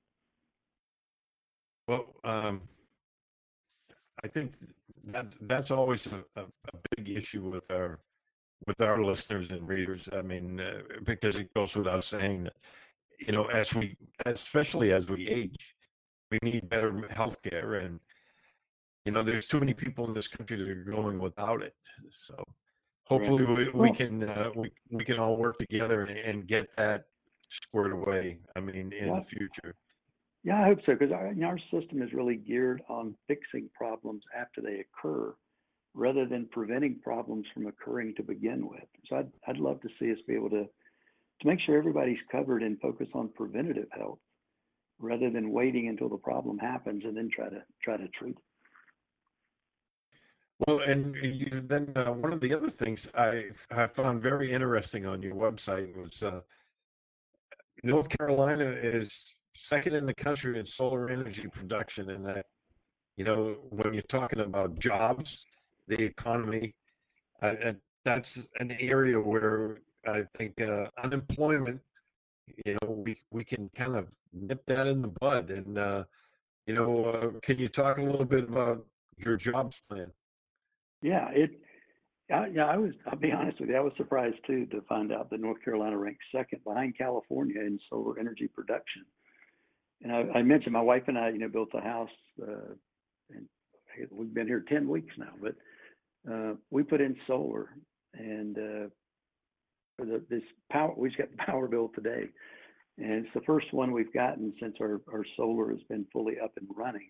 Well, I think that's always a big issue with our listeners and readers. I mean, because it goes without saying that, especially as we age, we need better health care, and there's too many people in this country that are going without it. So hopefully we can all work together and get that squared away. I mean, in the future. Yeah, I hope so, because our system is really geared on fixing problems after they occur, rather than preventing problems from occurring to begin with. So I'd love to see us be able to make sure everybody's covered and focus on preventative health. rather than waiting until the problem happens and then try to treat it. Well, and then one of the other things I found very interesting on your website was North Carolina is second in the country in solar energy production, and that, when you're talking about jobs, the economy, that's an area where I think unemployment, we can kind of nip that in the bud. And can you talk a little bit about your jobs plan? Yeah, I'll be honest with you, I was surprised too to find out that North Carolina ranks second behind California in solar energy production. And I mentioned my wife and I, built a house, and we've been here 10 weeks now, but we put in solar, and for this power, we just got the power bill today. And it's the first one we've gotten since our solar has been fully up and running.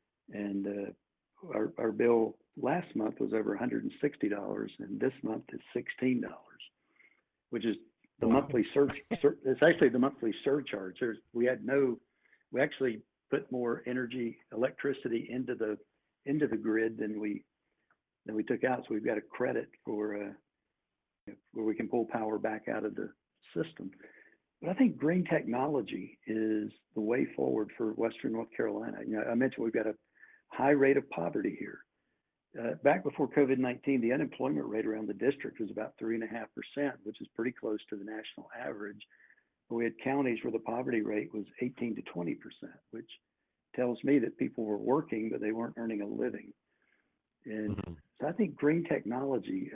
And our bill last month was over $160, and this month is $16, which is the monthly surge. It's actually the monthly surcharge. We actually put more electricity into the grid than we took out. So we've got a credit for where we can pull power back out of the system. But I think green technology is the way forward for Western North Carolina. I mentioned we've got a high rate of poverty here. Back before COVID-19, the unemployment rate around the district was about 3.5%, which is pretty close to the national average. But we had counties where the poverty rate was 18 to 20%, which tells me that people were working, but they weren't earning a living. And so I think green technology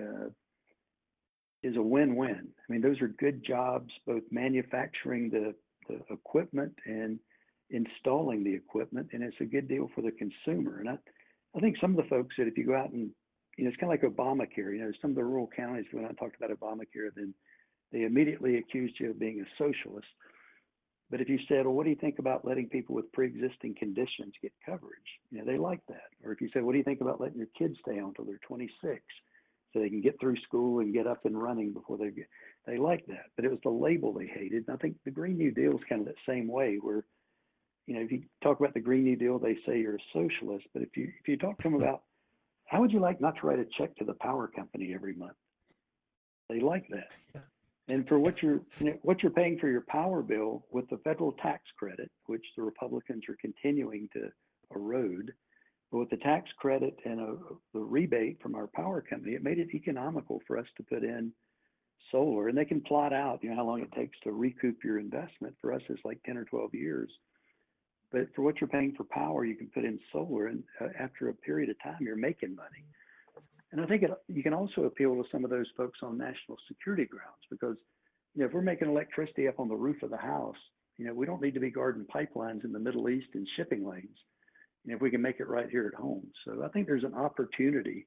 is a win-win. I mean, those are good jobs, both manufacturing the equipment and installing the equipment, and it's a good deal for the consumer. And I think some of the folks that if you go out and, it's kind of like Obamacare, some of the rural counties, when I talked about Obamacare, then they immediately accused you of being a socialist. But if you said, well, what do you think about letting people with pre-existing conditions get coverage? They like that. Or if you said, what do you think about letting your kids stay on until they're 26 so they can get through school and get up and running before they like that. But it was the label they hated. And I think the Green New Deal is kind of that same way where, if you talk about the Green New Deal, they say you're a socialist. But if you talk to them about how would you like not to write a check to the power company every month, they like that. And for what you're paying for your power bill with the federal tax credit, which the Republicans are continuing to erode, but with the tax credit and the rebate from our power company, it made it economical for us to put in solar. And they can plot out, how long it takes to recoup your investment. For us, it's like 10 or 12 years. But for what you're paying for power, you can put in solar, and after a period of time, you're making money. And I think you can also appeal to some of those folks on national security grounds because, if we're making electricity up on the roof of the house, we don't need to be guarding pipelines in the Middle East and shipping lanes, if we can make it right here at home. So I think there's an opportunity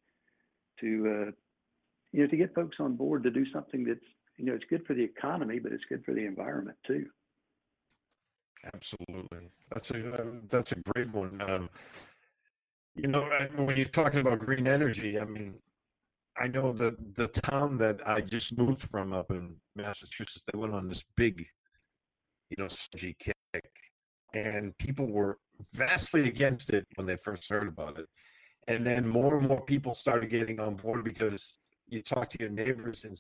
to get folks on board to do something that's, it's good for the economy, but it's good for the environment too. Absolutely. That's a great one. When you're talking about green energy, I mean, I know that the town that I just moved from up in Massachusetts, they went on this big, energy kick, and people were vastly against it when they first heard about it. And then more and more people started getting on board because you talk to your neighbors and,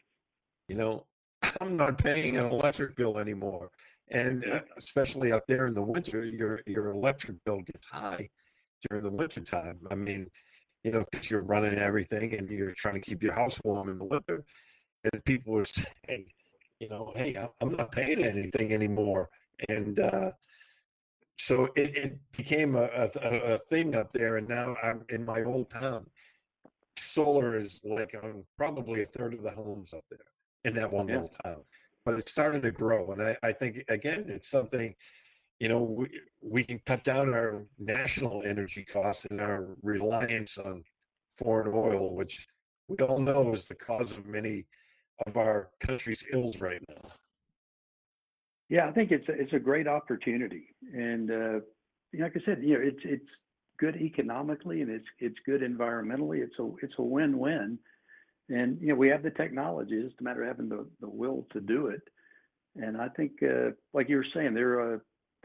I'm not paying an electric bill anymore. And especially up there in the winter, your electric bill gets high during the winter time. I mean, because you're running everything and you're trying to keep your house warm in the winter. And people were saying, hey, I'm not paying anything anymore. And so it became a thing up there. And now I'm in my old town. Solar is like on probably a third of the homes up there in that one little town. But it's starting to grow. And I think, again, it's something, we can cut down our national energy costs and our reliance on foreign oil, which we all know is the cause of many of our country's ills right now. Yeah, I think it's a great opportunity. And, like I said, it's good economically and it's good environmentally. It's a win-win. And, we have the technology. It's just a matter of having the will to do it. And I think, like you were saying,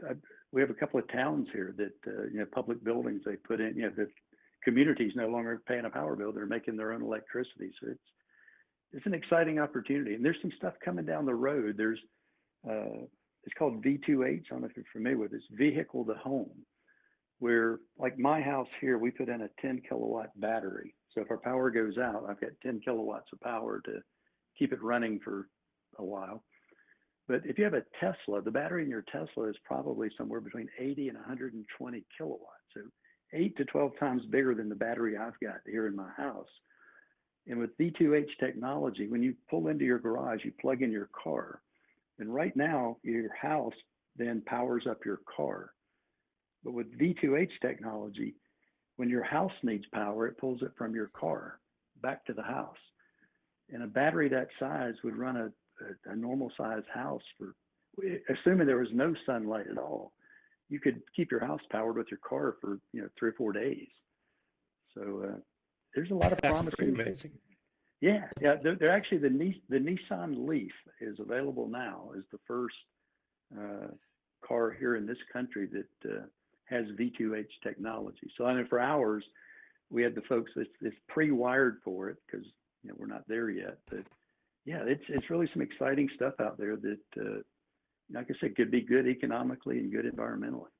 we have a couple of towns here that, public buildings they put in, the communities no longer paying a power bill. They're making their own electricity. So it's an exciting opportunity. And there's some stuff coming down the road. There's, it's called V2H. I don't know if you're familiar with it. It's vehicle to home, where like my house here, we put in a 10 kilowatt battery. So if our power goes out, I've got 10 kilowatts of power to keep it running for a while. But if you have a Tesla, the battery in your Tesla is probably somewhere between 80 and 120 kilowatts. So 8 to 12 times bigger than the battery I've got here in my house. And with V2H technology, when you pull into your garage, you plug in your car. And right now, your house then powers up your car. But with V2H technology, when your house needs power, it pulls it from your car back to the house. And a battery that size would run a normal size house for, assuming there was no sunlight at all, you could keep your house powered with your car for 3 or 4 days. So there's a lot of promising. That's pretty amazing. Yeah. They're actually the Nissan Leaf is available now as the first car here in this country that has V2H technology. So I know for ours, we had the folks that's pre-wired for it because we're not there yet. But yeah, it's really some exciting stuff out there that, like I said, could be good economically and good environmentally.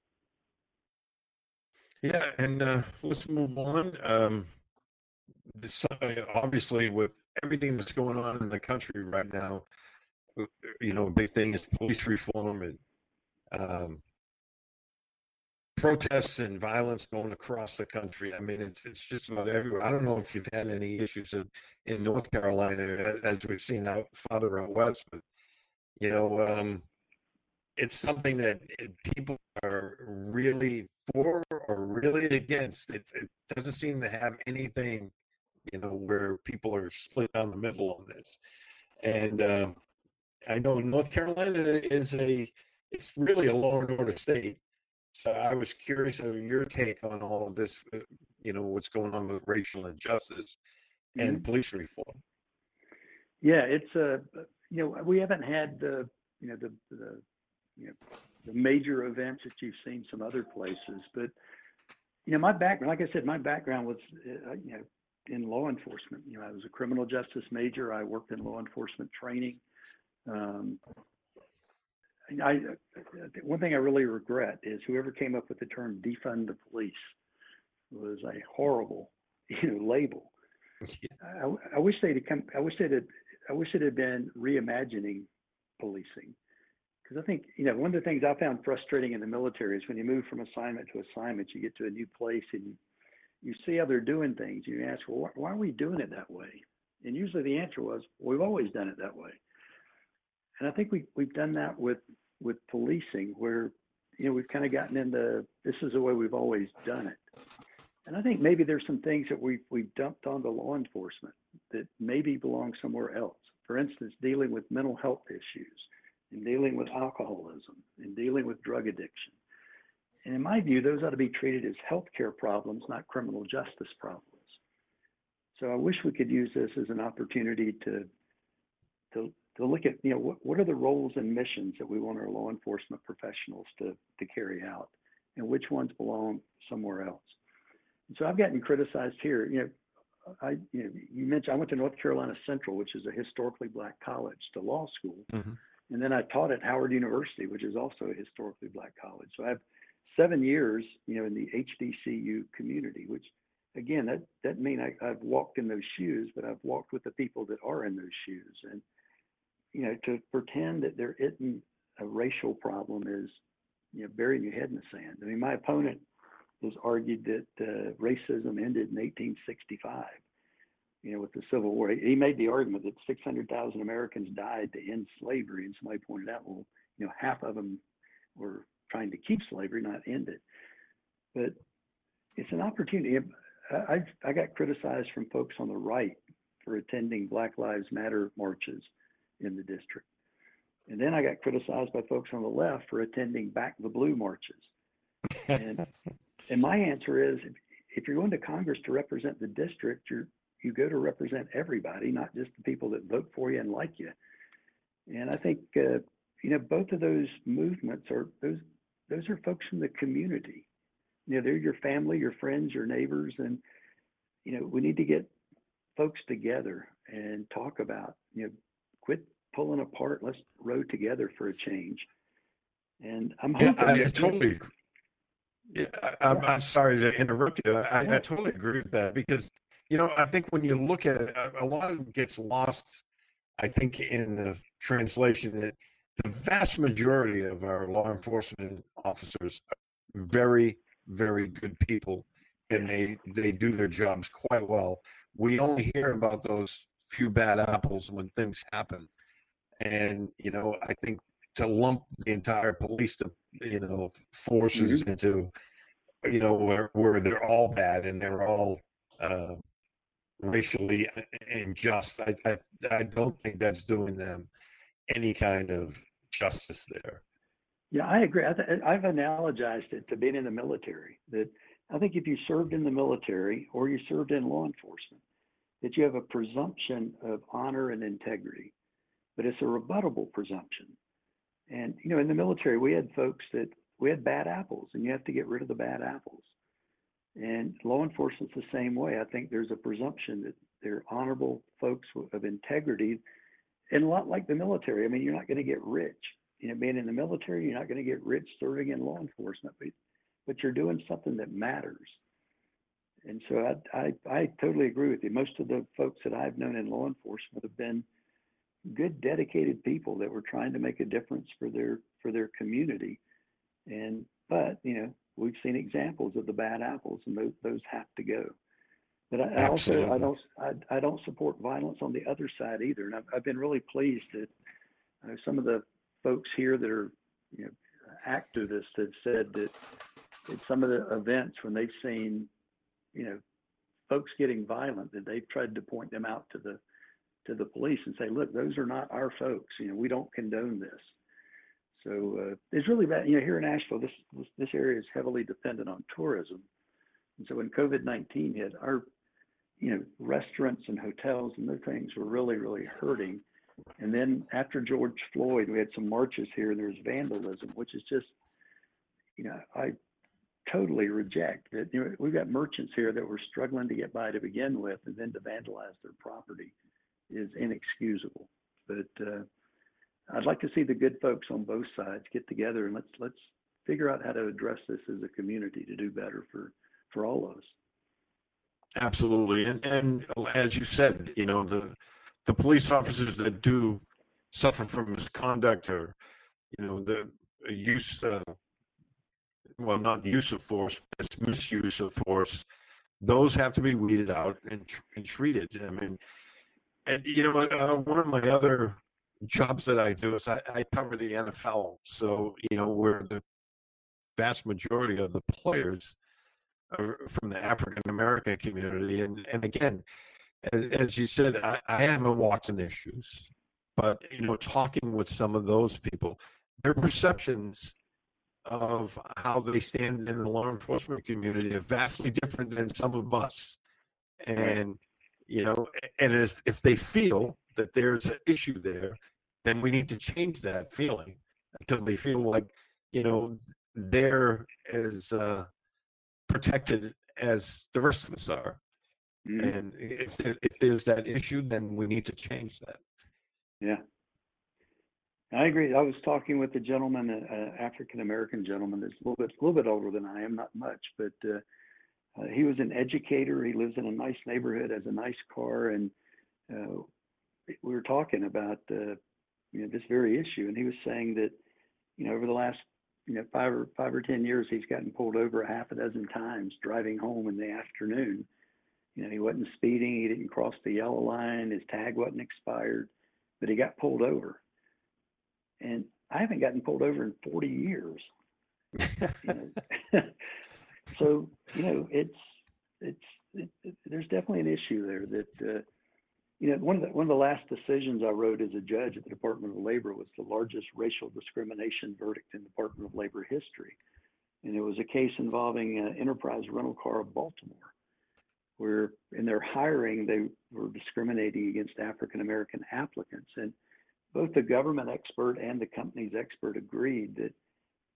Yeah, and let's move on. Obviously, with everything that's going on in the country right now, a big thing is police reform and protests and violence going across the country. I mean, it's just about everywhere. I don't know if you've had any issues in North Carolina, as we've seen out farther out west, but it's something that people are really for or really against. It doesn't seem to have anything, where people are split down the middle on this. And I know North Carolina it's really a law and order state. So I was curious of your take on all of this, what's going on with racial injustice and police reform. Yeah, it's we haven't had the major events that you've seen some other places, but my background, like I said, my background was in law enforcement. I was a criminal justice major. I worked in law enforcement training. One thing I really regret is whoever came up with the term defund the police was a horrible, label. Yeah. I wish they'd come. I wish it had been reimagining policing, because I think one of the things I found frustrating in the military is when you move from assignment to assignment, you get to a new place and you see how they're doing things. You ask, well, why are we doing it that way? And usually the answer was, well, we've always done it that way. And I think we've done that with policing, where we've kind of gotten into this is the way we've always done it. And I think maybe there's some things that we've dumped onto law enforcement that maybe belong somewhere else. For instance, dealing with mental health issues, and dealing with alcoholism, and dealing with drug addiction. And in my view, those ought to be treated as healthcare problems, not criminal justice problems. So I wish we could use this as an opportunity to look at, what are the roles and missions that we want our law enforcement professionals to carry out, and which ones belong somewhere else. And so I've gotten criticized here. You mentioned I went to North Carolina Central, which is a historically black college, to law school. Mm-hmm. And then I taught at Howard University, which is also a historically black college. So I have 7 years, in the HBCU community, which again, that means I've walked in those shoes, but I've walked with the people that are in those shoes. And, to pretend that there isn't a racial problem is, burying your head in the sand. I mean, my opponent has argued that racism ended in 1865, with the Civil War. He made the argument that 600,000 Americans died to end slavery, and somebody pointed out, well, half of them were trying to keep slavery, not end it. But it's an opportunity. I got criticized from folks on the right for attending Black Lives Matter marches in the district. And then I got criticized by folks on the left for attending Back the Blue marches. And my answer is, if you're going to Congress to represent the district, you go to represent everybody, not just the people that vote for you and like you. And I think, both of those movements those are folks from the community. They're your family, your friends, your neighbors, and we need to get folks together and talk about, quit pulling apart. Let's row together for a change. And I'm hoping. I'm sorry to interrupt you. I totally agree with that because, I think when you look at it, a lot of it gets lost, I think, in the translation that the vast majority of our law enforcement officers are very, very good people, and they do their jobs quite well. We only hear about those few bad apples when things happen. And, I think to lump the entire police, forces into, where they're all bad and they're all racially unjust, I don't think that's doing them any kind of justice there. Yeah, I agree. I've analogized it to being in the military, that I think if you served in the military or you served in law enforcement, that you have a presumption of honor and integrity, but it's a rebuttable presumption. And, in the military, we had we had bad apples, and you have to get rid of the bad apples. And law enforcement's the same way. I think there's a presumption that they're honorable folks of integrity, and a lot like the military. I mean, you're not going to get rich. Being in the military, you're not going to get rich serving in law enforcement, but you're doing something that matters. And so I totally agree with you. Most of the folks that I've known in law enforcement have been good, dedicated people that were trying to make a difference for their community. But we've seen examples of the bad apples, and those have to go. But I don't support violence on the other side either. And I've been really pleased that some of the folks here that are activists have said that at some of the events when they've seen folks getting violent, that they've tried to point them out to the police and say, look, those are not our folks. We don't condone this. So it's really bad. Here in Asheville, this area is heavily dependent on tourism. And so when COVID-19 hit, our restaurants and hotels and those things were really, really hurting. And then after George Floyd, we had some marches here, and there was vandalism, which is just, I totally reject it. We've got merchants here that were struggling to get by to begin with, and then to vandalize their property is inexcusable. But I'd like to see the good folks on both sides get together, and let's figure out how to address this as a community to do better for all of us. Absolutely. And as you said, the police officers that do suffer from misconduct or, the use, not use of force, it's misuse of force, those have to be weeded out and treated. I mean, and, one of my other jobs that I do is I cover the NFL. So, where the vast majority of the players are from the African American community. And again, as you said, I haven't walked in their shoes, but, talking with some of those people, their perceptions of how they stand in the law enforcement community are vastly different than some of us. And, and if they feel that there's an issue there, then we need to change that feeling until they feel like, they're as protected as the rest of us are. Mm-hmm. And if there's that issue, then we need to change that. Yeah, I agree. I was talking with a gentleman, an African-American gentleman that's a little bit older than I am, not much, but he was an educator. He lives in a nice neighborhood, has a nice car, and we were talking about this very issue, and he was saying that over the last 5 or 10 years, he's gotten pulled over a half a dozen times driving home in the afternoon. He wasn't speeding, he didn't cross the yellow line, his tag wasn't expired, but he got pulled over. And I haven't gotten pulled over in 40 years. So, there's definitely an issue there that, one of the last decisions I wrote as a judge at the Department of Labor was the largest racial discrimination verdict in Department of Labor history. And it was a case involving Enterprise Rental Car of Baltimore, where in their hiring, they were discriminating against African-American applicants. And both the government expert and the company's expert agreed that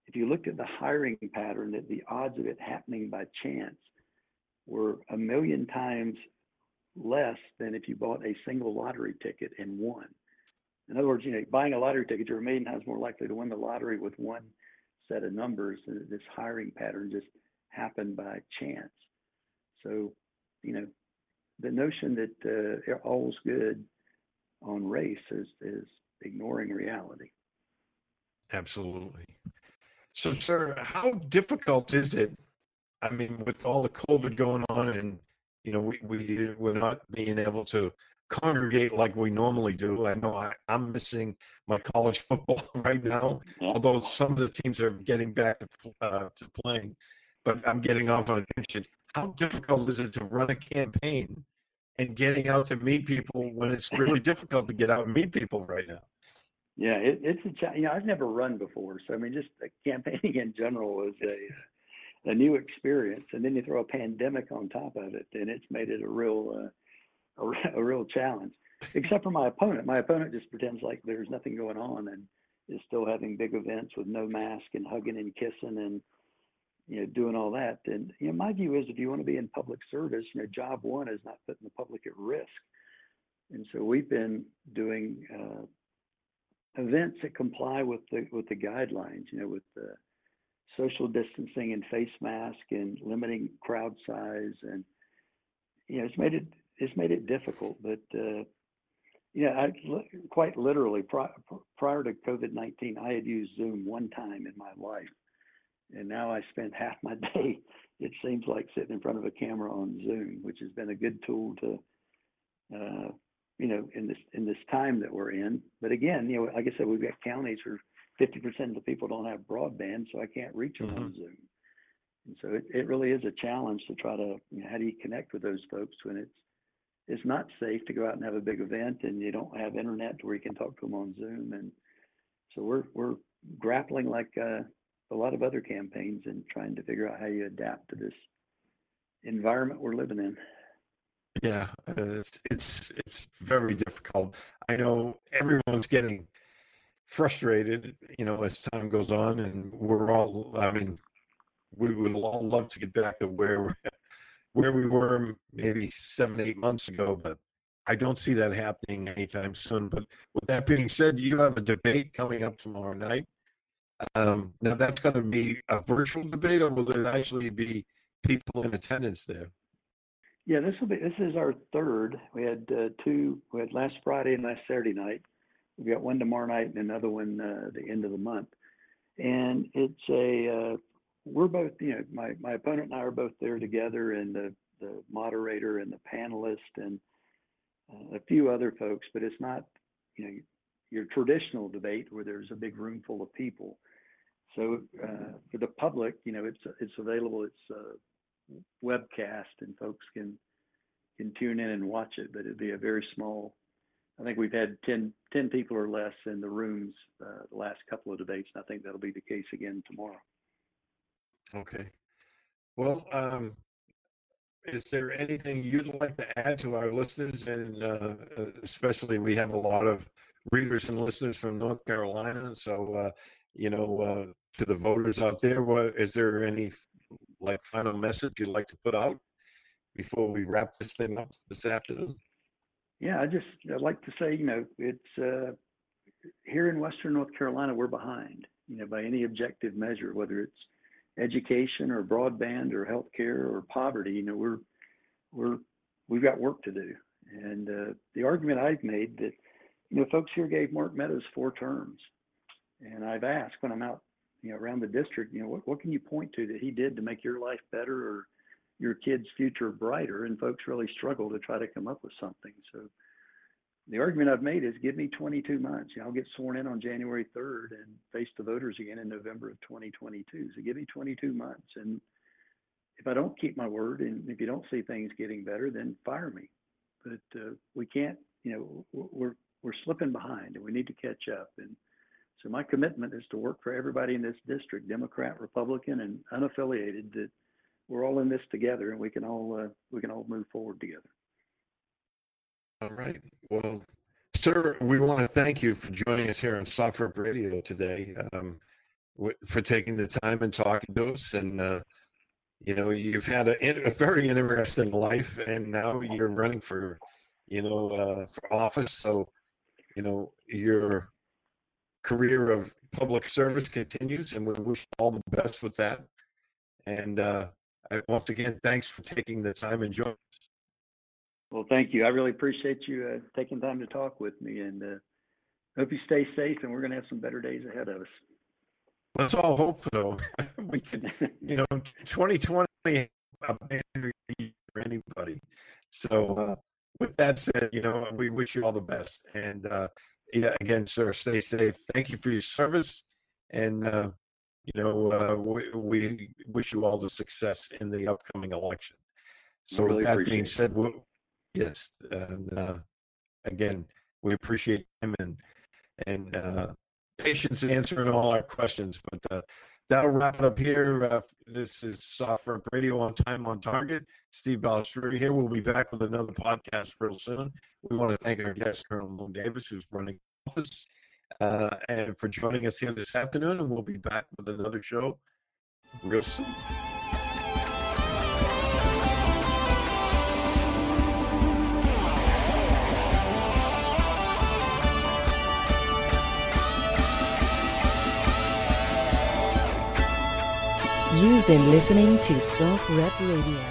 if you looked at the hiring pattern, that the odds of it happening by chance were 1 million times less than if you bought a single lottery ticket and won. In other words, buying a lottery ticket, you're 1 million times more likely to win the lottery with one set of numbers. And this hiring pattern just happened by chance. So, the notion that all's good on race is ignoring reality. Absolutely. So, sir, how difficult is it? I mean, with all the COVID going on, and we're not being able to congregate like we normally do. I know I'm missing my college football right now, although some of the teams are getting back to playing. But I'm getting off on a tangent. How difficult is it to run a campaign and getting out to meet people when it's really difficult to get out and meet people right now? Yeah, it's a challenge. I've never run before, so I mean, just campaigning in general was a new experience, and then you throw a pandemic on top of it, and it's made it a real challenge. Except for my opponent. My opponent just pretends like there's nothing going on and is still having big events with no mask and hugging and kissing and doing all that. And my view is, if you want to be in public service, job one is not putting the public at risk. And so we've been doing events that comply with the guidelines, with the social distancing and face mask and limiting crowd size, and it's made it difficult. But I quite literally prior to COVID-19, I had used Zoom one time in my life, and now I spend half my day, it seems like, sitting in front of a camera on Zoom, which has been a good tool to in this time that we're in. But again, like I said, we've got counties where 50% of the people don't have broadband, so I can't reach them on Zoom. And so it really is a challenge to try to, how do you connect with those folks when it's not safe to go out and have a big event and you don't have internet where you can talk to them on Zoom. And so we're grappling like a lot of other campaigns and trying to figure out how you adapt to this environment we're living in. Yeah, it's very difficult. I know everyone's getting frustrated, as time goes on, and we would all love to get back to where we were maybe 7-8 months ago, but I don't see that happening anytime soon. But with that being said, you have a debate coming up tomorrow night. Now that's going to be a virtual debate, or will there actually be people in attendance there? Yeah, this is our third. We had two. We had last Friday and last Saturday night. We've got one tomorrow night and another one the end of the month. And it's we're both, my opponent and I are both there together, and the moderator and the panelist and a few other folks, but it's not, your traditional debate where there's a big room full of people. So for the public, it's available. It's webcast, and folks can tune in and watch it, but it'd be a very small. I think we've had 10 people or less in the rooms the last couple of debates, and I think that'll be the case again tomorrow. Okay. Well, is there anything you'd like to add to our listeners? And especially, we have a lot of readers and listeners from North Carolina. So, to the voters out there, is there any final message you'd like to put out before we wrap this thing up this afternoon? Yeah, I'd like to say, it's here in Western North Carolina, we're behind, by any objective measure, whether it's education or broadband or healthcare or poverty. We've got work to do. And the argument I've made that, folks here gave Mark Meadows 4 terms. And I've asked when I'm out, around the district, what can you point to that he did to make your life better or your kid's future brighter? And folks really struggle to try to come up with something. So the argument I've made is, give me 22 months. I'll get sworn in on January 3rd and face the voters again in November of 2022. So give me 22 months. And if I don't keep my word, and if you don't see things getting better, then fire me. But we can't, we're slipping behind, and we need to catch up. And so my commitment is to work for everybody in this district, Democrat, Republican, and unaffiliated, that we're all in this together, and we can all move forward together. All right. Well, sir, we want to thank you for joining us here on Soft Rep Radio today. for taking the time and talking to us. And you've had a very interesting life, and now you're running for for office. So your career of public service continues, and we wish you all the best with that. And once again, thanks for taking the time and joining us. Well, thank you. I really appreciate you taking time to talk with me, and hope you stay safe, and we're going to have some better days ahead of us. Let's all hope so. We can, 2020 a bad year for anybody. So with that said, we wish you all the best. And again, sir, stay safe. Thank you for your service. And, we wish you all the success in the upcoming election. So really with that being said, yes, and again, we appreciate him and patience in answering all our questions. But that'll wrap it up here. This is Soft Rep Radio, on time, on target. Steve Balestrieri here. We'll be back with another podcast real soon. We want to thank our guest, Colonel Moon Davis, who's running office, and for joining us here this afternoon. And we'll be back with another show real soon. You've been listening to Soft Rep Radio.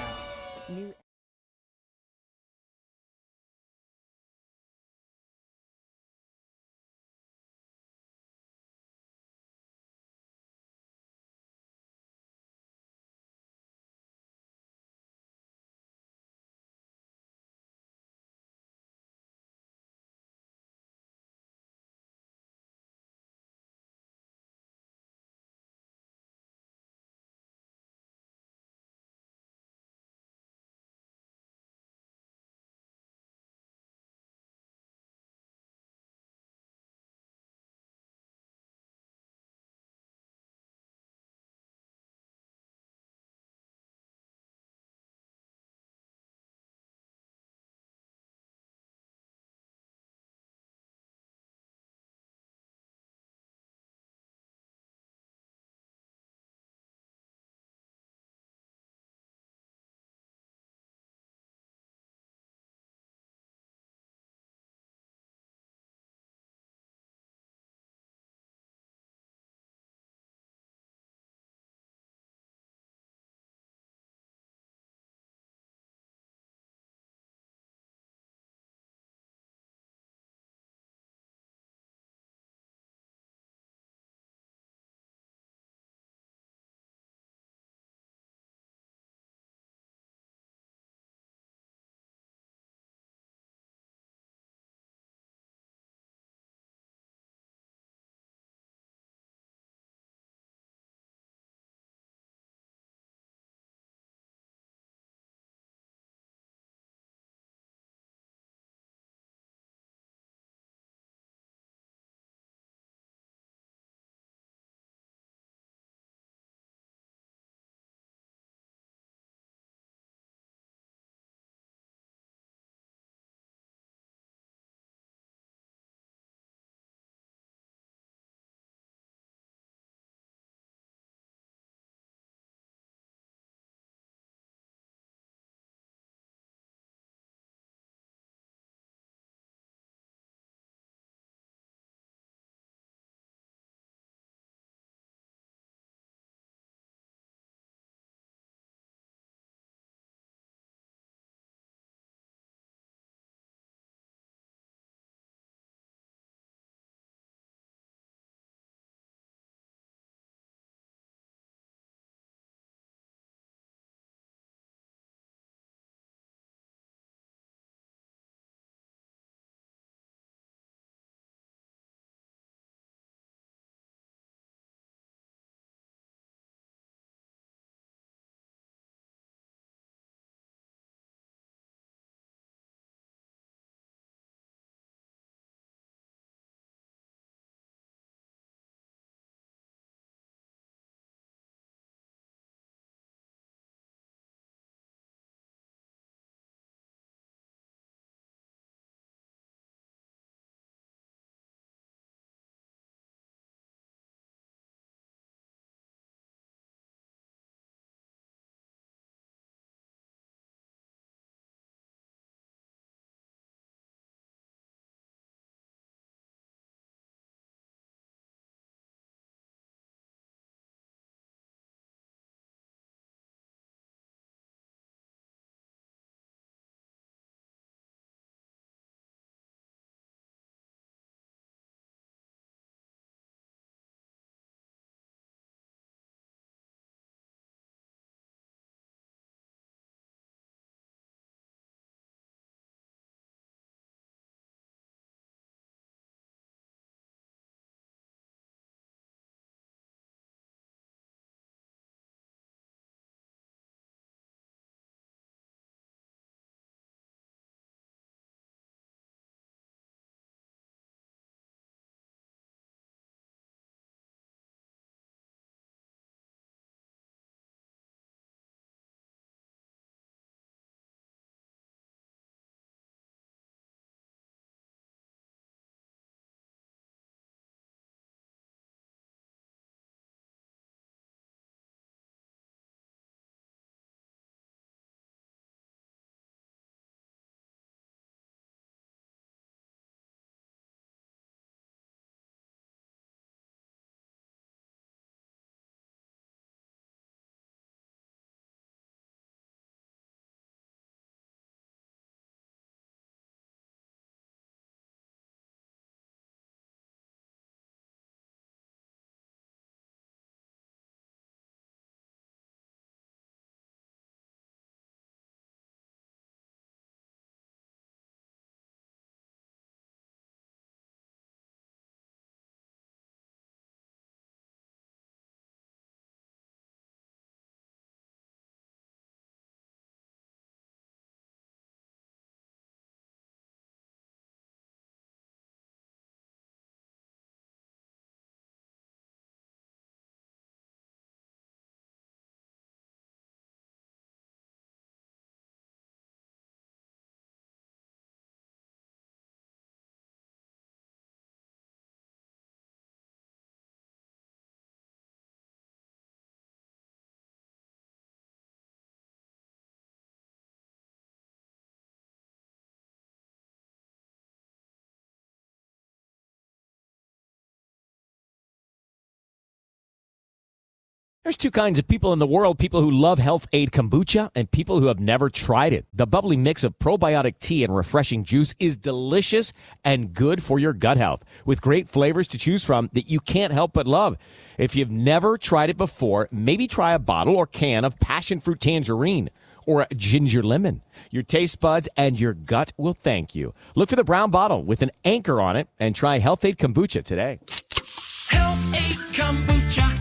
There's two kinds of people in the world, people who love Health Aid Kombucha and people who have never tried it. The bubbly mix of probiotic tea and refreshing juice is delicious and good for your gut health, with great flavors to choose from that you can't help but love. If you've never tried it before, maybe try a bottle or can of passion fruit tangerine or a ginger lemon. Your taste buds and your gut will thank you. Look for the brown bottle with an anchor on it and try Health Aid Kombucha today. Health Aid Kombucha.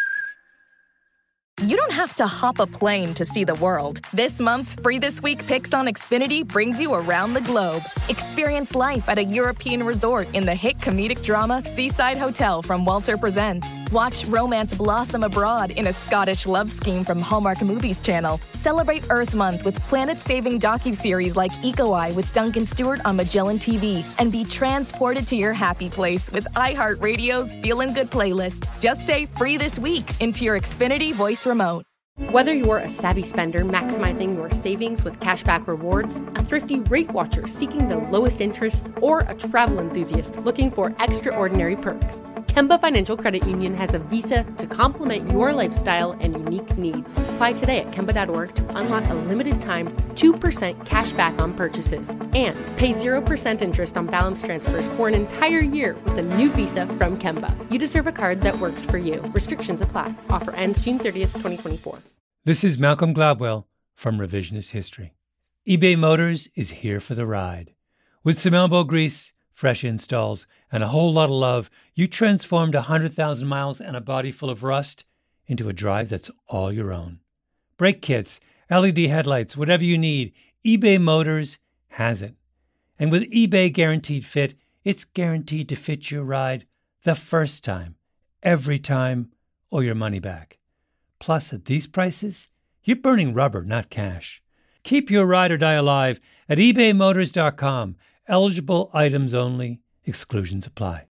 You don't have to hop a plane to see the world. This month's Free This Week Picks on Xfinity brings you around the globe. Experience life at a European resort in the hit comedic drama Seaside Hotel from Walter Presents. Watch romance blossom abroad in a Scottish love scheme from Hallmark Movies Channel. Celebrate Earth Month with planet-saving docuseries like Eco Eye with Duncan Stewart on Magellan TV. And be transported to your happy place with iHeartRadio's Feelin' Good playlist. Just say Free This Week into your Xfinity voice remote. Whether you're a savvy spender maximizing your savings with cashback rewards, a thrifty rate watcher seeking the lowest interest, or a travel enthusiast looking for extraordinary perks, Kemba Financial Credit Union has a visa to complement your lifestyle and unique needs. Apply today at Kemba.org to unlock a limited-time 2% cash back on purchases and pay 0% interest on balance transfers for an entire year with a new visa from Kemba. You deserve a card that works for you. Restrictions apply. Offer ends June 30th, 2024. This is Malcolm Gladwell from Revisionist History. eBay Motors is here for the ride. With some elbow grease, fresh installs, and a whole lot of love, you transformed 100,000 miles and a body full of rust into a drive that's all your own. Brake kits, LED headlights, whatever you need, eBay Motors has it. And with eBay Guaranteed Fit, it's guaranteed to fit your ride the first time, every time, or your money back. Plus, at these prices, you're burning rubber, not cash. Keep your ride or die alive at ebaymotors.com. Eligible items only. Exclusions apply.